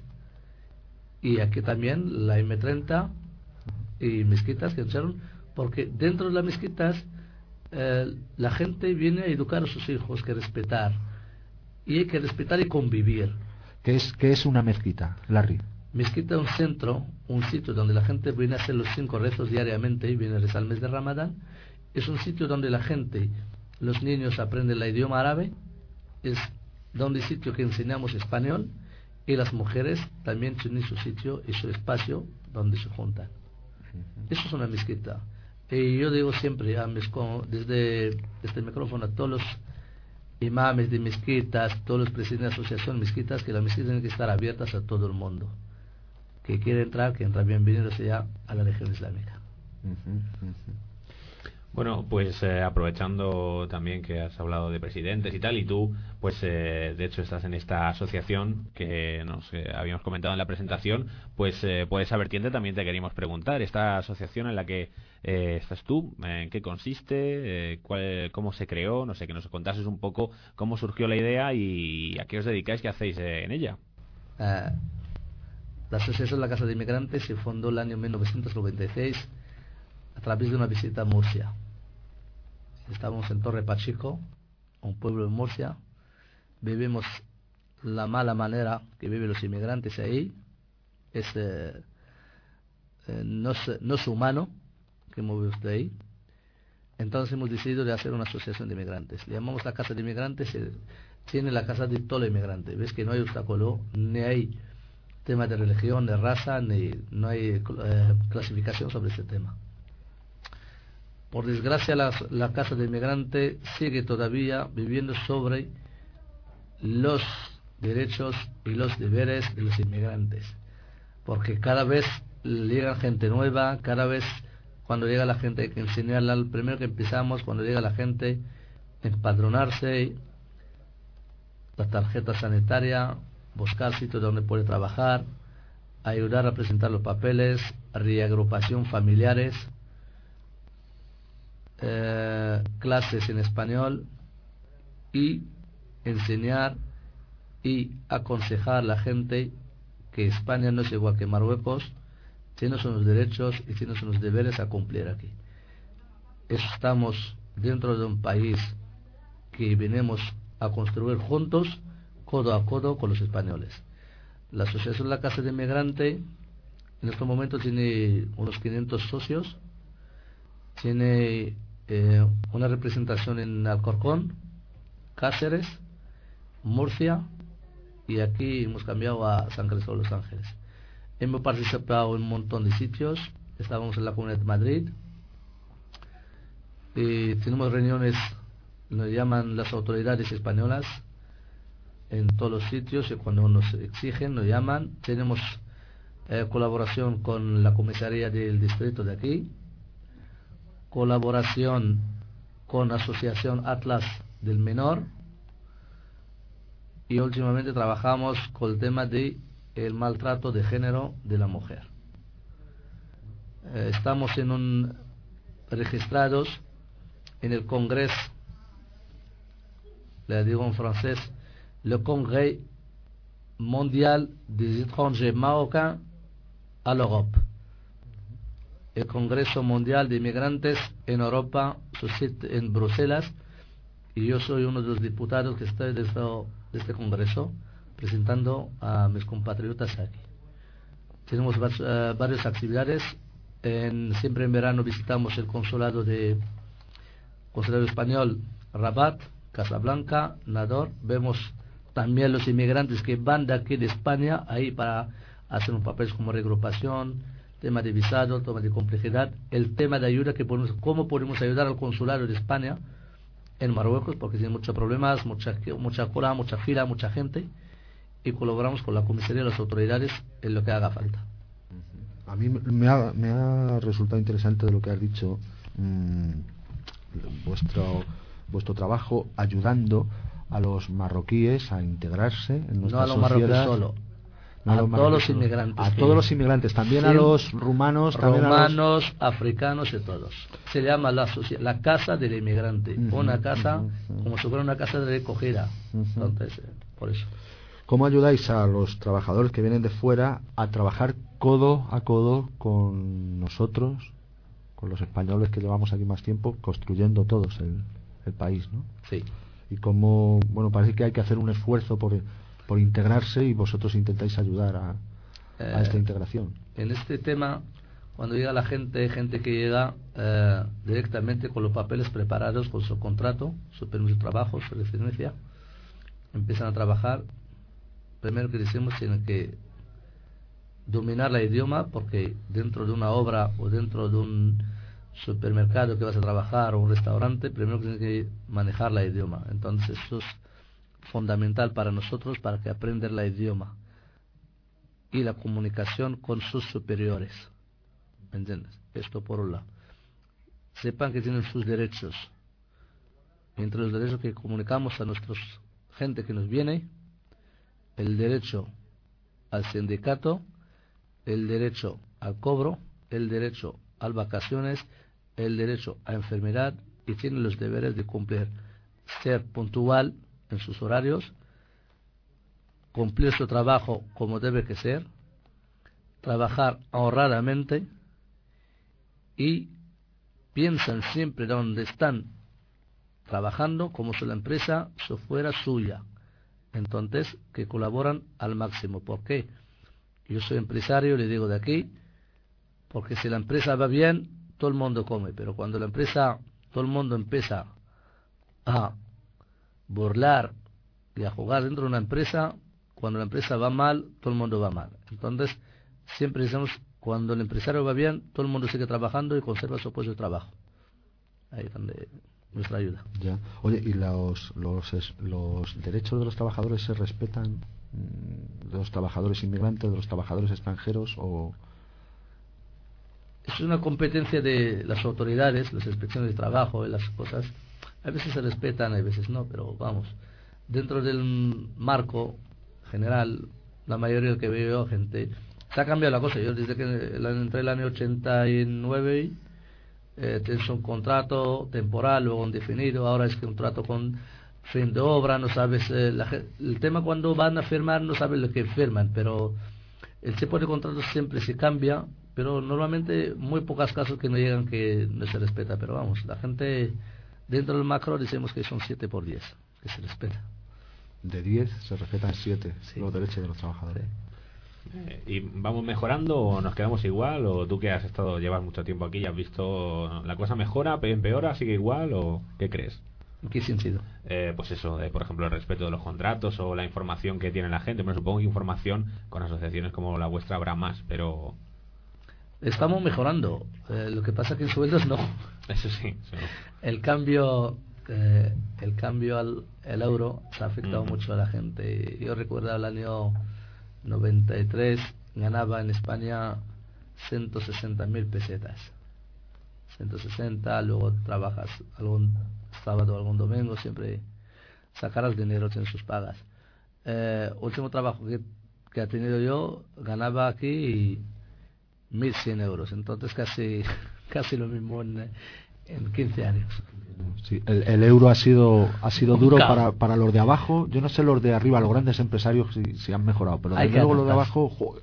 y aquí también la eme treinta y mezquitas que echaron, porque dentro de las mezquitas eh, la gente viene a educar a sus hijos, que respetar, y hay que respetar y convivir. ¿Qué es, qué es una mezquita, Larry? Mezquita es un centro, un sitio donde la gente viene a hacer los cinco rezos diariamente y viene a rezar el mes de Ramadán. Es un sitio donde la gente, los niños aprenden el idioma árabe, es donde sitio que enseñamos español, y las mujeres también tienen su sitio y su espacio donde se juntan. Eso es una mezquita. Y yo digo siempre a mis, desde este micrófono a todos los imames de mezquitas, todos los presidentes de asociación mezquitas, que las mezquitas tienen que estar abiertas a todo el mundo. Que quiere entrar, que entra bienvenido sea a la región islámica. Uh-huh, uh-huh. Bueno, pues eh, aprovechando también que has hablado de presidentes y tal, y tú, pues eh, de hecho estás en esta asociación que nos eh, habíamos comentado en la presentación, pues eh, por esa vertiente también te queríamos preguntar, esta asociación en la que eh, estás tú, ¿en qué consiste? Eh, cuál, ¿Cómo se creó? No sé, que nos contases un poco cómo surgió la idea y a qué os dedicáis, qué hacéis eh, en ella. Uh, la Asociación de la Casa de Inmigrantes se fundó el año mil novecientos noventa y seis a través de una visita a Murcia. Estamos en Torre Pacheco, un pueblo de Murcia. Vivimos la mala manera que viven los inmigrantes ahí. Es, eh, eh, no, es no es humano que mueve usted ahí. Entonces hemos decidido de hacer una asociación de inmigrantes. Le llamamos la Casa de Inmigrantes. Eh, tiene la casa de todo el inmigrante. Ves que no hay obstáculo, ni hay tema de religión, de raza, ni no hay eh, clasificación sobre ese tema. Por desgracia, la, la Casa de Inmigrante sigue todavía viviendo sobre los derechos y los deberes de los inmigrantes, porque cada vez llega gente nueva, cada vez cuando llega la gente hay que enseñarla. Lo primero que empezamos, cuando llega la gente, empadronarse, la tarjeta sanitaria, buscar sitios donde puede trabajar, ayudar a presentar los papeles, reagrupación familiares, Eh, clases en español, y enseñar y aconsejar a la gente que España no es igual que Marruecos, tiene unos derechos y tiene unos deberes a cumplir aquí. Estamos dentro de un país que venimos a construir juntos, codo a codo con los españoles. La Asociación de la Casa de Inmigrante en estos momentos tiene unos quinientos socios, tiene Eh, una representación en Alcorcón, Cáceres, Murcia, y aquí hemos cambiado a San Cristóbal de los Ángeles. Hemos participado en un montón de sitios. Estábamos en la Comunidad de Madrid, y tenemos reuniones, nos llaman las autoridades españolas en todos los sitios, y cuando nos exigen nos llaman. Tenemos eh, colaboración con la comisaría del distrito de aquí, colaboración con Asociación Atlas del Menor, y últimamente trabajamos con el tema de el maltrato de género de la mujer. Eh, estamos en un registrados en el Congrès, le digo en francés, le Congrès mondial des étrangers marocains à l'Europe, el Congreso Mundial de Inmigrantes en Europa, en Bruselas, y yo soy uno de los diputados que estoy de este, de este Congreso, presentando a mis compatriotas aquí. Tenemos uh, varias actividades. En, siempre en verano visitamos el consulado de consulado español, Rabat, Casablanca, Nador. Vemos también los inmigrantes que van de aquí de España ahí para hacer un papel como regrupación, tema de visado, tema de complejidad, el tema de ayuda, que podemos, cómo podemos ayudar al consulado de España en Marruecos, porque tiene muchos problemas, mucha, mucha cola, mucha fila, mucha gente, y colaboramos con la comisaría y las autoridades en lo que haga falta. A mí me ha, me ha resultado interesante de lo que has dicho, mmm, vuestro vuestro trabajo ayudando a los marroquíes a integrarse en nuestra no a los sociedad. marroquíes solo, no a, a todos los inmigrantes. A todos los inmigrantes, también sí, a los rumanos, también rumanos, a los... africanos y todos. Se llama la, la casa del inmigrante, uh-huh, una casa uh-huh, como si fuera una casa de recogida. Uh-huh. Entonces, eh, por eso. ¿Cómo ayudáis a los trabajadores que vienen de fuera a trabajar codo a codo con nosotros, con los españoles que llevamos aquí más tiempo, construyendo todos el, el país, ¿no? Sí. Y cómo, bueno, parece que hay que hacer un esfuerzo por, por integrarse y vosotros intentáis ayudar a, eh, a esta integración. En este tema, cuando llega la gente, gente que llega eh, directamente con los papeles preparados, con su contrato, su permiso de trabajo, su residencia, empiezan a trabajar. Primero que decimos, tienen que dominar el idioma, porque dentro de una obra o dentro de un supermercado que vas a trabajar o un restaurante, primero tienes que manejar el idioma. Entonces eso es fundamental para nosotros, para que aprendan el idioma y la comunicación con sus superiores. ¿Me entiendes? Esto por un lado. Sepan que tienen sus derechos. Entre los derechos que comunicamos a nuestra gente que nos viene, el derecho al sindicato, el derecho al cobro, el derecho a vacaciones, el derecho a enfermedad, y tienen los deberes de cumplir, ser puntual en sus horarios, cumplir su trabajo como debe que ser, trabajar honradamente y piensan siempre donde están trabajando como si la empresa so fuera suya. Entonces, que colaboran al máximo. ¿Por qué? Yo soy empresario, le digo de aquí, porque si la empresa va bien, todo el mundo come, pero cuando la empresa, todo el mundo empieza a burlar y a jugar dentro de una empresa, cuando la empresa va mal, todo el mundo va mal. Entonces, siempre decimos, cuando el empresario va bien, todo el mundo sigue trabajando y conserva su puesto de trabajo. Ahí es donde nuestra ayuda. Ya. Oye, ¿y los, los, los derechos de los trabajadores se respetan? ¿De los trabajadores inmigrantes, de los trabajadores extranjeros? O es una competencia de las autoridades, las inspecciones de trabajo y las cosas. A veces se respetan, a veces no, pero vamos, dentro del marco general, la mayoría que veo gente, se ha cambiado la cosa. Yo desde que entré el año ochenta y nueve, eh, tienes un contrato temporal, luego indefinido, ahora es que un contrato con fin de obra, no sabes, eh, la, el tema cuando van a firmar no sabes lo que firman, pero el tipo de contrato siempre se cambia, pero normalmente muy pocos casos que no llegan que no se respeta, pero vamos, la gente dentro del macro decimos que son siete por diez que se respeta. De diez se respetan siete, sí, los derechos de los trabajadores. Sí. Eh, ¿Y vamos mejorando o nos quedamos igual? ¿O tú que has estado, llevas mucho tiempo aquí y has visto la cosa mejora, empeora, sigue igual o qué crees? ¿En qué sentido? Eh, pues eso, de, por ejemplo, el respeto de los contratos o la información que tiene la gente. Pero supongo que información con asociaciones como la vuestra habrá más, pero... Estamos mejorando. Eh, lo que pasa que en sueldos no. Eso sí. sí. El cambio eh, el cambio al el euro se ha afectado mm. mucho a la gente. Yo recuerdo el año noventa y tres ganaba en España ciento sesenta mil pesetas. ciento sesenta, luego trabajas algún sábado, algún domingo, siempre sacarás dinero en sus pagas. Eh, último trabajo que, que ha tenido yo, ganaba aquí mil cien euros, entonces casi casi lo mismo en, en quince años. Sí, el, el euro ha sido ha sido duro para, para los de abajo. Yo no sé los de arriba, los grandes empresarios si, si han mejorado, pero desde luego los de abajo, joder.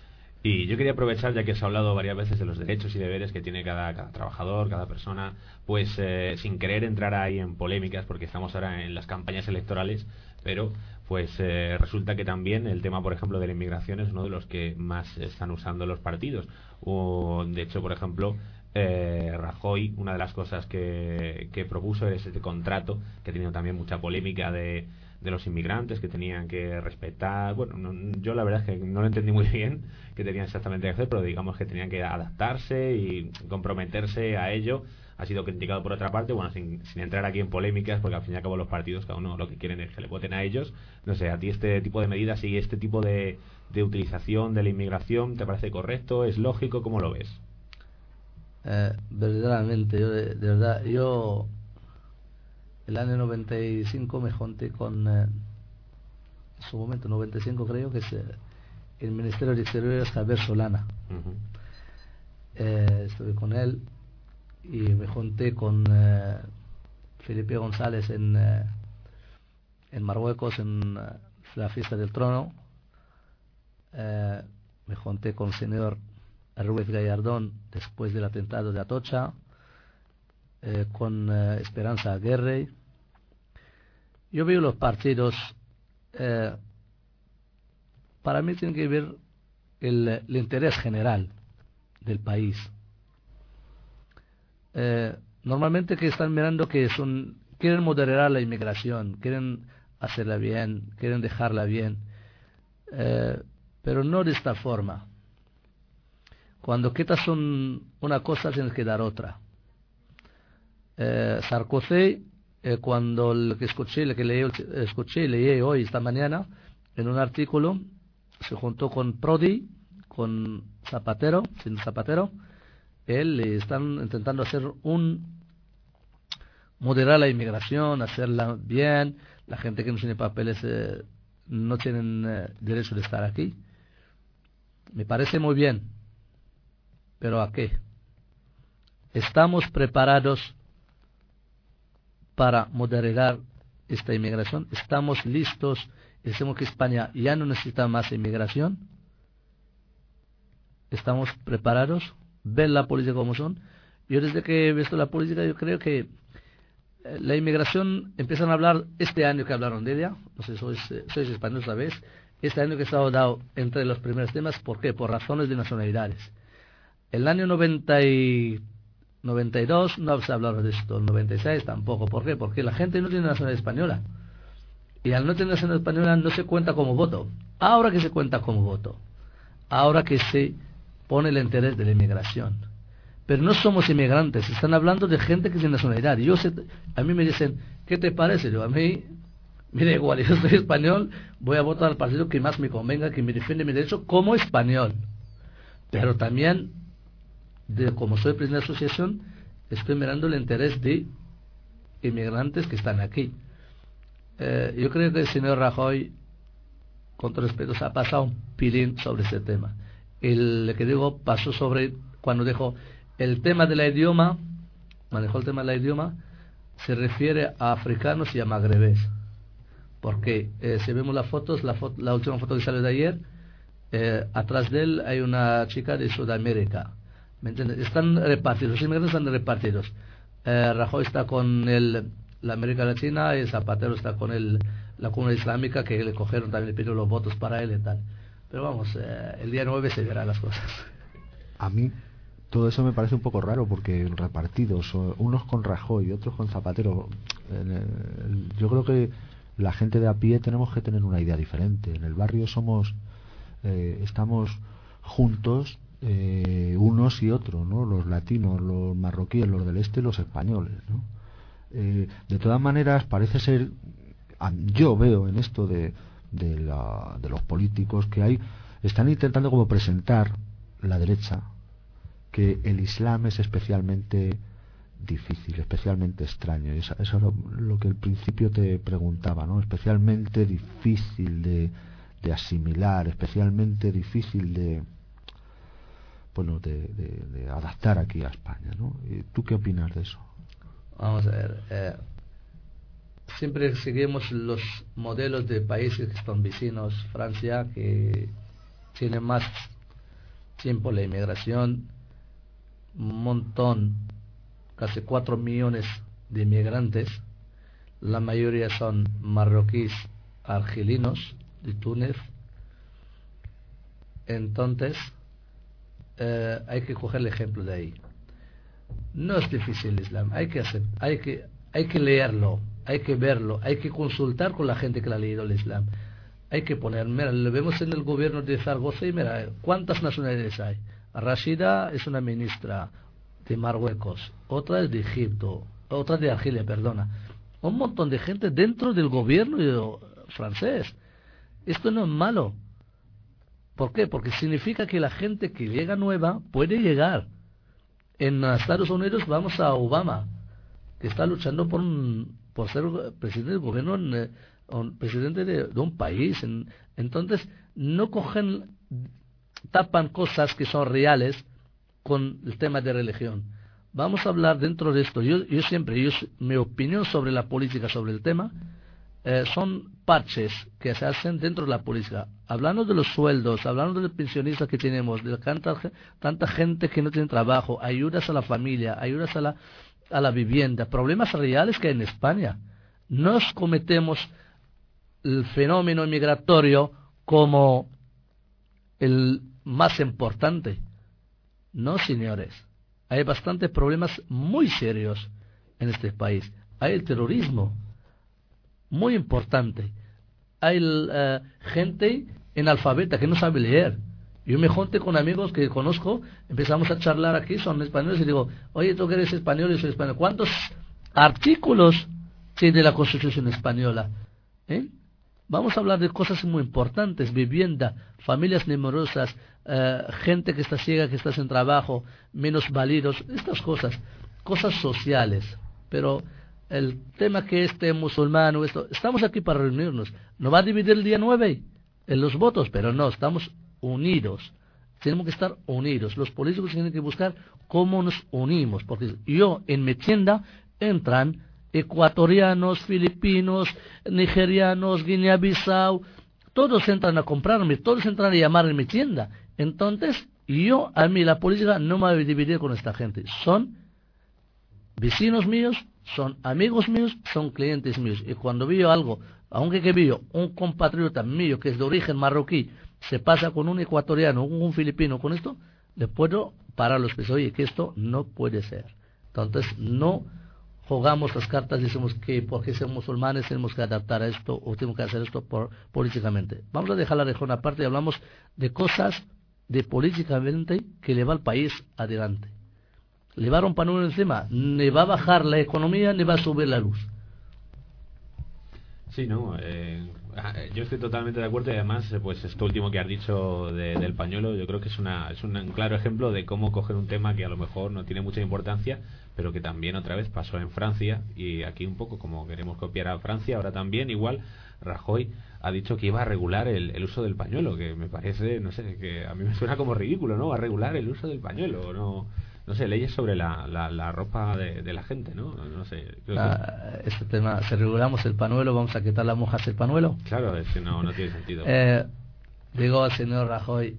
Y yo quería aprovechar, ya que se ha hablado varias veces de los derechos y deberes que tiene cada, cada trabajador, cada persona, pues eh, sin querer entrar ahí en polémicas, porque estamos ahora en las campañas electorales, pero pues eh, resulta que también el tema, por ejemplo, de la inmigración es uno de los que más están usando los partidos. O, de hecho, por ejemplo, eh, Rajoy, una de las cosas que, que propuso es este contrato, que ha tenido también mucha polémica de, de los inmigrantes, que tenían que respetar, bueno, no, yo la verdad es que no lo entendí muy bien que tenían exactamente que hacer, pero digamos que tenían que adaptarse y comprometerse a ello. Ha sido criticado por otra parte, bueno, sin, sin entrar aquí en polémicas, porque al fin y al cabo los partidos, cada uno lo que quieren es que le voten a ellos. No sé, ¿a ti este tipo de medidas y este tipo de, de utilización de la inmigración te parece correcto? ¿Es lógico? ¿Cómo lo ves? Eh, verdaderamente, yo, de, de verdad, yo el año noventa y cinco me junté con, eh, en su momento, noventa y cinco creo que es eh, el Ministerio de Exteriores, Javier Solana. Uh-huh. eh, estuve con él y me junté con eh, Felipe González en, eh, en Marruecos en eh, la fiesta del trono. Eh, me junté con el señor Ruiz Gallardón después del atentado de Atocha, eh, con eh, Esperanza Aguirre. Yo veo los partidos, eh, para mí tienen que ver el, el interés general del país. Eh, normalmente que están mirando que son, quieren moderar la inmigración, quieren hacerla bien, quieren dejarla bien, eh, pero no de esta forma. Cuando quitas un, una cosa tienes que dar otra. Eh, Sarkozy, eh, cuando lo que escuché, lo que leí, escuché, leí hoy esta mañana en un artículo, se juntó con Prodi, con Zapatero, sin Zapatero. Él le están intentando hacer un moderar la inmigración, hacerla bien. La gente que no tiene papeles eh, no tienen eh, derecho de estar aquí. Me parece muy bien, pero ¿a qué? ¿Estamos preparados para moderar esta inmigración? ¿Estamos listos? ¿Decimos que España ya no necesita más inmigración? ¿Estamos preparados? ¿Ven la política como son? Yo desde que he visto la política, yo creo que eh, la inmigración, empiezan a hablar este año que hablaron de ella, no sé, sois, eh, sois españoles, ¿sabéis? Este año que se ha dado entre los primeros temas, ¿por qué? Por razones de nacionalidades. El año noventa y dos no se ha hablado de esto, el noventa y seis tampoco. ¿Por qué? Porque la gente no tiene nacionalidad española. Y al no tener nacionalidad española no se cuenta como voto. Ahora que se cuenta como voto. Ahora que se pone el interés de la inmigración. Pero no somos inmigrantes, están hablando de gente que tiene nacionalidad. Y yo sé, a mí me dicen, ¿qué te parece? Yo, a mí, mire, igual, yo soy español, voy a votar al partido que más me convenga, que me defiende mi derecho como español. Pero también, de, como soy presidente de la asociación, estoy mirando el interés de inmigrantes que están aquí. Eh, yo creo que el señor Rajoy, con todo respeto, se ha pasado un pilín sobre ese tema. El que digo pasó sobre cuando dijo el tema del idioma, manejó el tema del idioma, se refiere a africanos y a magrebés, porque eh, si vemos las fotos, la, foto, la última foto que salió de ayer, eh, atrás de él hay una chica de Sudamérica, ¿me entiendes? Están repartidos, los inmigrantes están repartidos. eh, Rajoy está con el, la América Latina y Zapatero está con el, la comunidad islámica, que le cogieron también, le pidieron los votos para él y tal. Pero vamos, eh, el día nueve se verán las cosas. A mí todo eso me parece un poco raro, porque repartidos, unos con Rajoy y otros con Zapatero, en el, yo creo que la gente de a pie tenemos que tener una idea diferente. En el barrio somos, eh, estamos juntos, eh, unos y otros, ¿no? Los latinos, los marroquíes, los del este y los españoles, ¿no? Eh, de todas maneras, parece ser, yo veo en esto de De, la, de los políticos que hay, están intentando como presentar la derecha que el Islam es especialmente difícil, especialmente extraño. Y eso, eso es lo, lo que al principio te preguntaba, ¿no? Especialmente difícil de, de asimilar, especialmente difícil de bueno de, de, de adaptar aquí a España, ¿no? ¿Y tú qué opinas de eso? Vamos a ver, eh, siempre seguimos los modelos de países que son vecinos. Francia, que tiene más tiempo la inmigración, un montón, casi cuatro millones de inmigrantes, la mayoría son marroquíes, argelinos, de Túnez. Entonces, eh, hay que coger el ejemplo de ahí. No es difícil el Islam, hay que hacer, hay que, hay que leerlo, hay que verlo, hay que consultar con la gente que lo ha leído el Islam. Hay que poner, mira, lo vemos en el gobierno de Zaragoza y mira, ¿cuántas nacionalidades hay? Rashida es una ministra de Marruecos, otra es de Egipto, otra de Argelia, perdona. Un montón de gente dentro del gobierno francés. Esto no es malo. ¿Por qué? Porque significa que la gente que llega nueva puede llegar. En Estados Unidos vamos a Obama, que está luchando por, un, por ser presidente del gobierno, en, un presidente de, de un país. En, entonces, no cogen, tapan cosas que son reales con el tema de religión. Vamos a hablar dentro de esto. Yo, yo siempre, yo, mi opinión sobre la política, sobre el tema, eh, son parches que se hacen dentro de la política. Hablando de los sueldos, hablando de los pensionistas que tenemos, de tanta, tanta gente que no tiene trabajo, ayudas a la familia, ayudas a la, a la vivienda, problemas reales que hay en España. Nos cometemos el fenómeno migratorio como el más importante. No, señores. Hay bastantes problemas muy serios en este país. Hay el terrorismo, muy importante. Hay uh, gente analfabeta que no sabe leer. Yo me junté con amigos que conozco, empezamos a charlar aquí, son españoles, y digo, oye, tú que eres español y soy español, ¿cuántos artículos tiene la Constitución española? ¿Eh? Vamos a hablar de cosas muy importantes: vivienda, familias numerosas, uh, gente que está ciega, que está sin trabajo, menos válidos, estas cosas, cosas sociales. Pero el tema que este musulmán o esto, estamos aquí para reunirnos. ¿No va a dividir el día nueve en los votos? Pero no, estamos unidos. Tenemos que estar unidos. Los políticos tienen que buscar cómo nos unimos. Porque yo, en mi tienda, entran ecuatorianos, filipinos, nigerianos, Guinea-Bissau, todos entran a comprarme, todos entran a llamar en mi tienda. Entonces, yo, a mí la política no me va a dividir con esta gente. Son vecinos míos, son amigos míos, son clientes míos. Y cuando veo algo, aunque que veo un compatriota mío que es de origen marroquí, se pasa con un ecuatoriano, un filipino, con esto, le puedo parar los pies. Oye, que esto no puede ser. Entonces, no jugamos las cartas y decimos que porque somos musulmanes tenemos que adaptar a esto o tenemos que hacer esto por, políticamente. Vamos a dejar la religión aparte y hablamos de cosas de políticamente que le va al país adelante. Le va a romper uno encima, ni va a bajar la economía ni va a subir la luz. Sí, no, eh, yo estoy totalmente de acuerdo y además, pues esto último que has dicho de, del pañuelo, yo creo que es, una, es un claro ejemplo de cómo coger un tema que a lo mejor no tiene mucha importancia, pero que también otra vez pasó en Francia, y aquí un poco como queremos copiar a Francia, ahora también igual Rajoy ha dicho que iba a regular el, el uso del pañuelo, que me parece, no sé, que a mí me suena como ridículo, ¿no? A regular el uso del pañuelo, no... No sé, leyes sobre la, la, la ropa de, de la gente, ¿no? No sé. Creo ah, que... Este tema, si regulamos el pañuelo, ¿vamos a quitar las monjas el pañuelo? Claro, es que no, no tiene sentido. Eh, digo al señor Rajoy,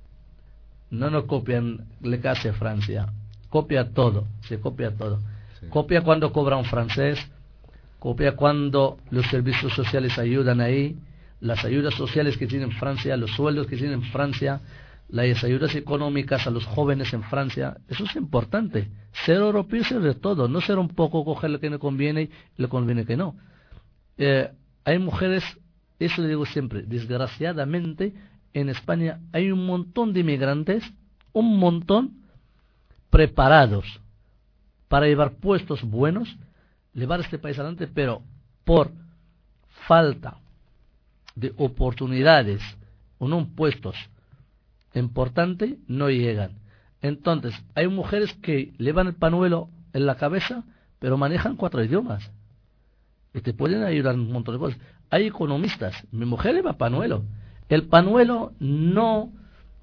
no nos copian le case a Francia, copia todo, se copia todo. Sí. Copia cuando cobra un francés, copia cuando los servicios sociales ayudan ahí, las ayudas sociales que tiene Francia, los sueldos que tiene Francia, las ayudas económicas a los jóvenes en Francia. Eso es importante. Ser europeo es de todo, no ser un poco coger lo que me conviene y lo conviene que no. Eh, hay mujeres, eso le digo siempre, desgraciadamente en España hay un montón de inmigrantes, un montón preparados para llevar puestos buenos, llevar este país adelante, pero por falta de oportunidades o no puestos importante no llegan. Entonces hay mujeres que llevan el pañuelo en la cabeza pero manejan cuatro idiomas y te pueden ayudar en un montón de cosas. Hay economistas, mi mujer lleva pañuelo. El pañuelo no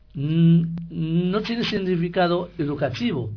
no tiene significado educativo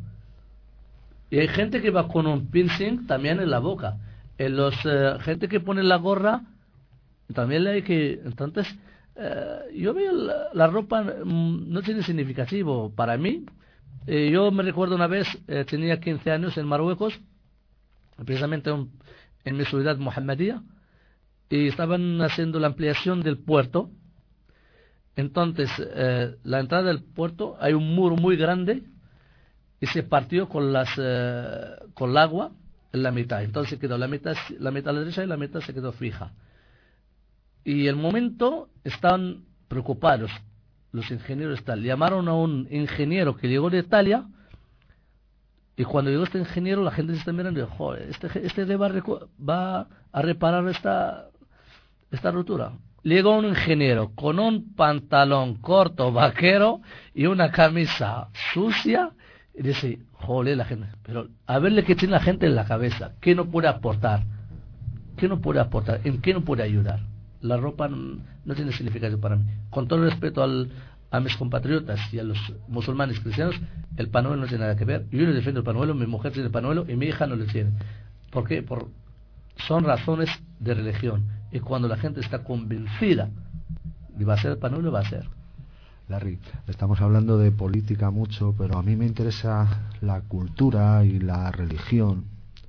y hay gente que va con un piercing también en la boca. En los eh, gente que pone la gorra también le hay que, entonces Uh, yo veo la, la ropa mm, no tiene significativo para mí. Eh, yo me recuerdo una vez, eh, tenía quince años en Marruecos, precisamente un, en mi ciudad Mohammedia, y estaban haciendo la ampliación del puerto. Entonces, eh, la entrada del puerto hay un muro muy grande y se partió con las eh, con el agua en la mitad. Entonces quedó la mitad, la mitad a la derecha y la mitad se quedó fija. Y el momento estaban preocupados los ingenieros tal. Llamaron a un ingeniero que llegó de Italia, y cuando llegó este ingeniero la gente se está mirando y dijo, joder, este, este va, a va a reparar esta, esta rotura. Llegó un ingeniero con un pantalón corto vaquero y una camisa sucia y dice, joder, la gente, pero a verle qué tiene la gente en la cabeza, qué no puede aportar, qué no puede aportar, en qué no puede ayudar. La ropa no, no tiene significado para mí. Con todo el respeto al, a mis compatriotas y a los musulmanes cristianos, el panuelo no tiene nada que ver. Yo no defiendo el panuelo, mi mujer tiene el panuelo y mi hija no lo tiene. ¿Por qué? Por, son razones de religión. Y cuando la gente está convencida de va a ser el panuelo, va a ser. Larry, estamos hablando de política mucho, pero a mí me interesa la cultura y la religión.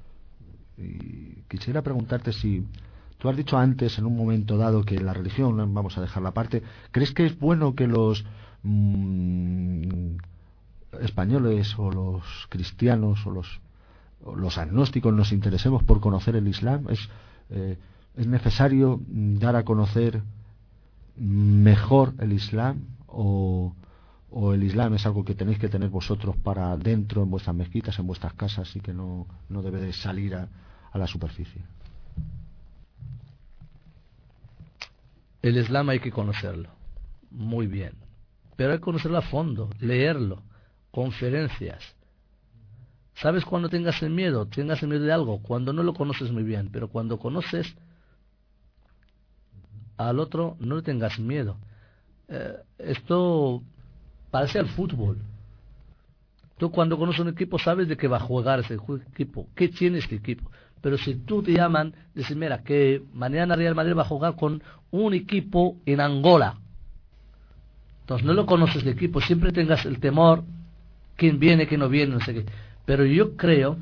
Y quisiera preguntarte si... Tú has dicho antes, en un momento dado, que la religión, vamos a dejarla aparte, ¿crees que es bueno que los mmm, españoles o los cristianos o los, o los agnósticos nos interesemos por conocer el Islam? ¿Es, eh, ¿es necesario dar a conocer mejor el Islam? O, ¿O el Islam es algo que tenéis que tener vosotros para dentro, en vuestras mezquitas, en vuestras casas, y que no, no debe de salir a, a la superficie? El Islam hay que conocerlo muy bien, pero hay que conocerlo a fondo, leerlo, conferencias. ¿Sabes cuando tengas el miedo? Tengas el miedo de algo, cuando no lo conoces muy bien, pero cuando conoces al otro no le tengas miedo. Eh, esto parece al fútbol. Tú cuando conoces un equipo sabes de qué va a jugar ese equipo, qué tiene este equipo. Pero si tú te llaman, dices, mira, que mañana Real Madrid va a jugar con un equipo en Angola. Entonces no lo conoces de equipo, siempre tengas el temor, quién viene, quién no viene, no sé qué. Pero yo creo,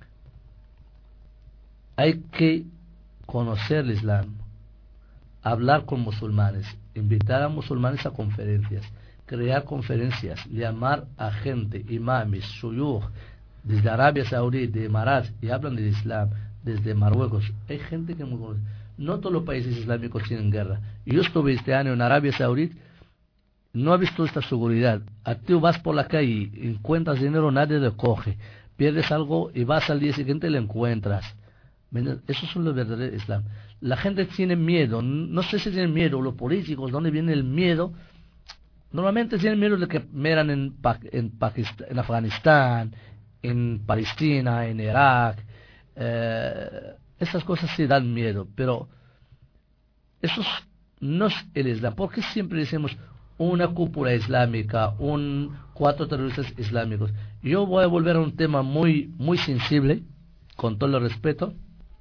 hay que conocer el Islam, hablar con musulmanes, invitar a musulmanes a conferencias, crear conferencias, llamar a gente, imames, shuyukh, desde Arabia Saudí, de Emirat, y hablan del Islam, desde Marruecos. Hay gente que muy... No todos los países islámicos tienen guerra. Yo estuve este año en Arabia Saudí, no he visto esta seguridad. A ti vas por la calle, encuentras dinero, nadie lo coge. Pierdes algo y vas al día siguiente y lo encuentras. Eso es lo verdadero Islam. La gente tiene miedo, no sé si tienen miedo, los políticos, ¿dónde viene el miedo? Normalmente tienen miedo de que miran en, pa en, Pakistán, en Afganistán, en Palestina, en Irak. Eh, esas cosas sí dan miedo, pero eso no es el Islam. ¿Por qué siempre decimos una cúpula islámica, un cuatro terroristas islámicos? Yo voy a volver a un tema muy, muy sensible, con todo el respeto.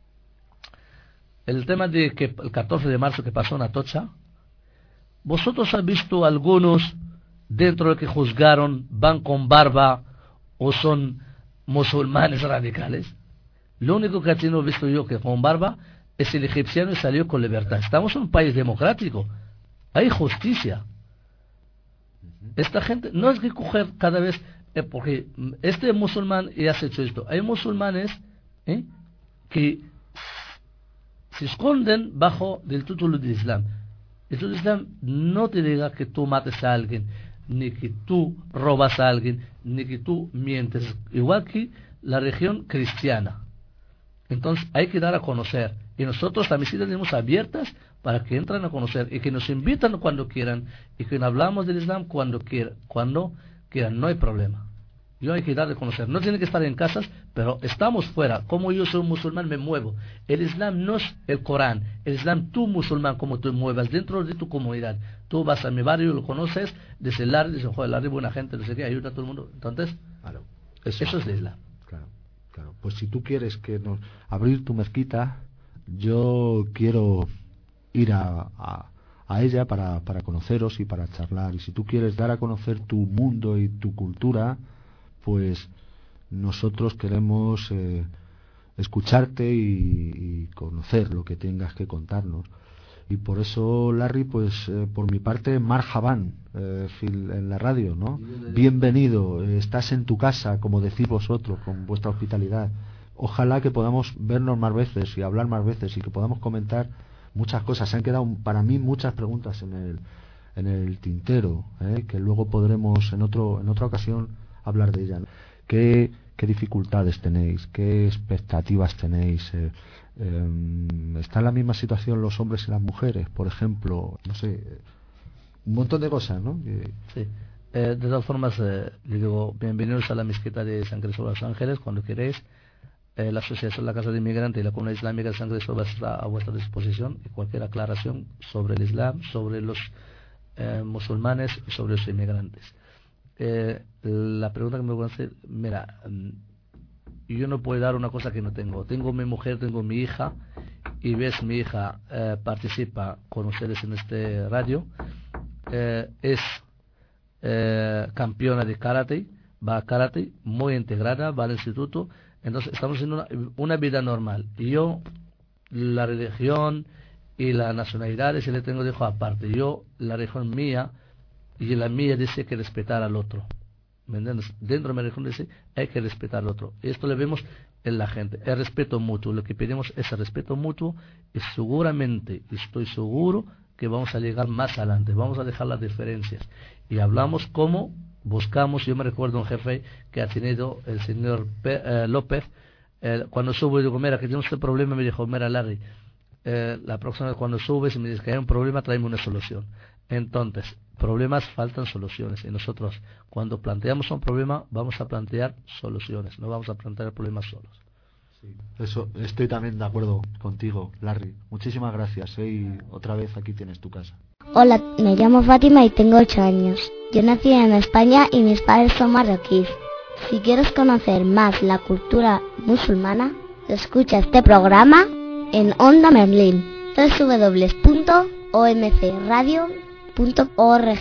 El tema de que el catorce de marzo que pasó en Atocha, ¿vosotros habéis visto algunos dentro de que juzgaron van con barba o son musulmanes radicales? Lo único que he visto yo que con barba es el egipciano y salió con libertad. Estamos en un país democrático, hay justicia. Esta gente no es que coger cada vez eh, porque este musulmán y has hecho esto. Hay musulmanes eh, que se esconden bajo del título de Islam. El título de Islam no te diga que tú mates a alguien, ni que tú robas a alguien, ni que tú mientes, igual que la religión cristiana. Entonces hay que dar a conocer, y nosotros las misitas tenemos abiertas para que entren a conocer y que nos invitan cuando quieran y que hablamos del Islam cuando quieran, cuando quieran, no hay problema. Yo hay que dar a conocer, no tiene que estar en casas, pero estamos fuera. Como yo soy un musulmán me muevo. El Islam no es el Corán, el Islam tú musulmán como tú muevas dentro de tu comunidad. Tú vas a mi barrio, lo conoces, desde el área, dices, joder, el área buena gente, no sé qué, ayuda a todo el mundo. Entonces, claro, eso, eso es el Islam. Claro, claro. Pues si tú quieres que nos abrir tu mezquita, yo quiero ir a, a, a ella para, para conoceros y para charlar. Y si tú quieres dar a conocer tu mundo y tu cultura, pues nosotros queremos eh, escucharte y, y conocer lo que tengas que contarnos. Y por eso, Larry, pues eh, por mi parte, marhaban eh, en la radio, ¿no? Bienvenido, eh, estás en tu casa, como decís vosotros, con vuestra hospitalidad. Ojalá que podamos vernos más veces y hablar más veces y que podamos comentar muchas cosas. Se han quedado para mí muchas preguntas en el, en el tintero, ¿eh? Que luego podremos en otro en otra ocasión hablar de ellas. ¿Qué, qué dificultades tenéis? ¿Qué expectativas tenéis? Eh, eh, ¿Está en la misma situación los hombres y las mujeres? Por ejemplo, no sé, un montón de cosas, ¿no? Que... Sí. Eh, de todas formas, eh, le digo, bienvenidos a la mezquita de San Cristóbal de los Ángeles, cuando queréis. Eh, la Asociación La Casa de Inmigrante y la Comunidad Islámica de San Cristóbal está a vuestra disposición, y cualquier aclaración sobre el Islam, sobre los eh, musulmanes y sobre los inmigrantes. Eh, la pregunta que me voy a hacer, mira, yo no puedo dar una cosa que no tengo. Tengo mi mujer, tengo mi hija, y ves, mi hija eh, participa con ustedes en este radio, eh, es eh, campeona de karate, va a karate, muy integrada, va al instituto. Entonces estamos en una, una vida normal. Y yo, la religión y la nacionalidad, se le tengo dejo aparte. Yo, la religión mía, y la mía dice que respetar al otro. ¿Me entiendes? Dentro de mi religión dice hay que respetar al otro. Y esto lo vemos en la gente. El respeto mutuo. Lo que pedimos es el respeto mutuo, y seguramente, estoy seguro, que vamos a llegar más adelante. Vamos a dejar las diferencias. Y hablamos como... buscamos. Yo me recuerdo un jefe que ha tenido el señor P eh, López, eh, cuando subo y digo, mira, que tenemos este problema, me dijo, mira, Larry, eh, la próxima vez cuando subes y me dices que hay un problema, tráeme una solución. Entonces, problemas faltan soluciones, y nosotros cuando planteamos un problema vamos a plantear soluciones, no vamos a plantear problemas solos. Sí, eso, estoy también de acuerdo contigo, Larry. Muchísimas gracias, ¿eh? Y otra vez aquí tienes tu casa. Hola, me llamo Fátima y tengo ocho años. Yo nací en España y mis padres son marroquíes. Si quieres conocer más la cultura musulmana, escucha este programa en Onda Merlín, doble u doble u doble u punto o m c radio punto org.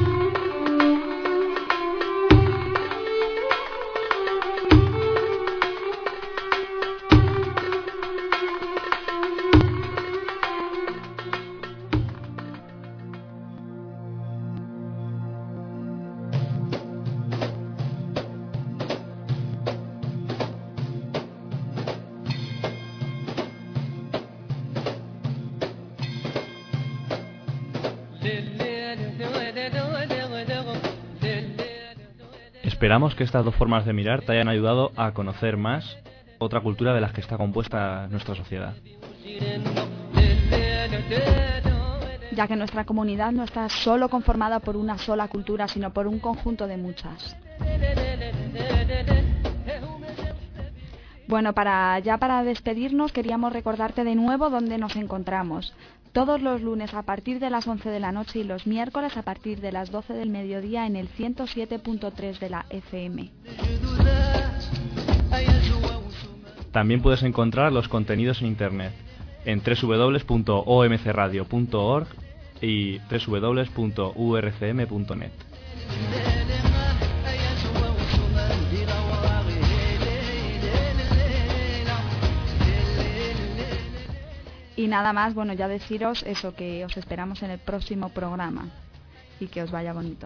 Esperamos que estas dos formas de mirar te hayan ayudado a conocer más otra cultura de las que está compuesta nuestra sociedad. Ya que nuestra comunidad no está solo conformada por una sola cultura, sino por un conjunto de muchas. Bueno, para ya para despedirnos queríamos recordarte de nuevo dónde nos encontramos. Todos los lunes a partir de las once de la noche y los miércoles a partir de las doce del mediodía en el ciento siete punto tres de la F M. También puedes encontrar los contenidos en internet en doble u doble u doble u punto o m c radio punto org y doble u doble u doble u punto u r c m punto net. Y nada más, bueno, ya deciros eso, que os esperamos en el próximo programa y que os vaya bonito.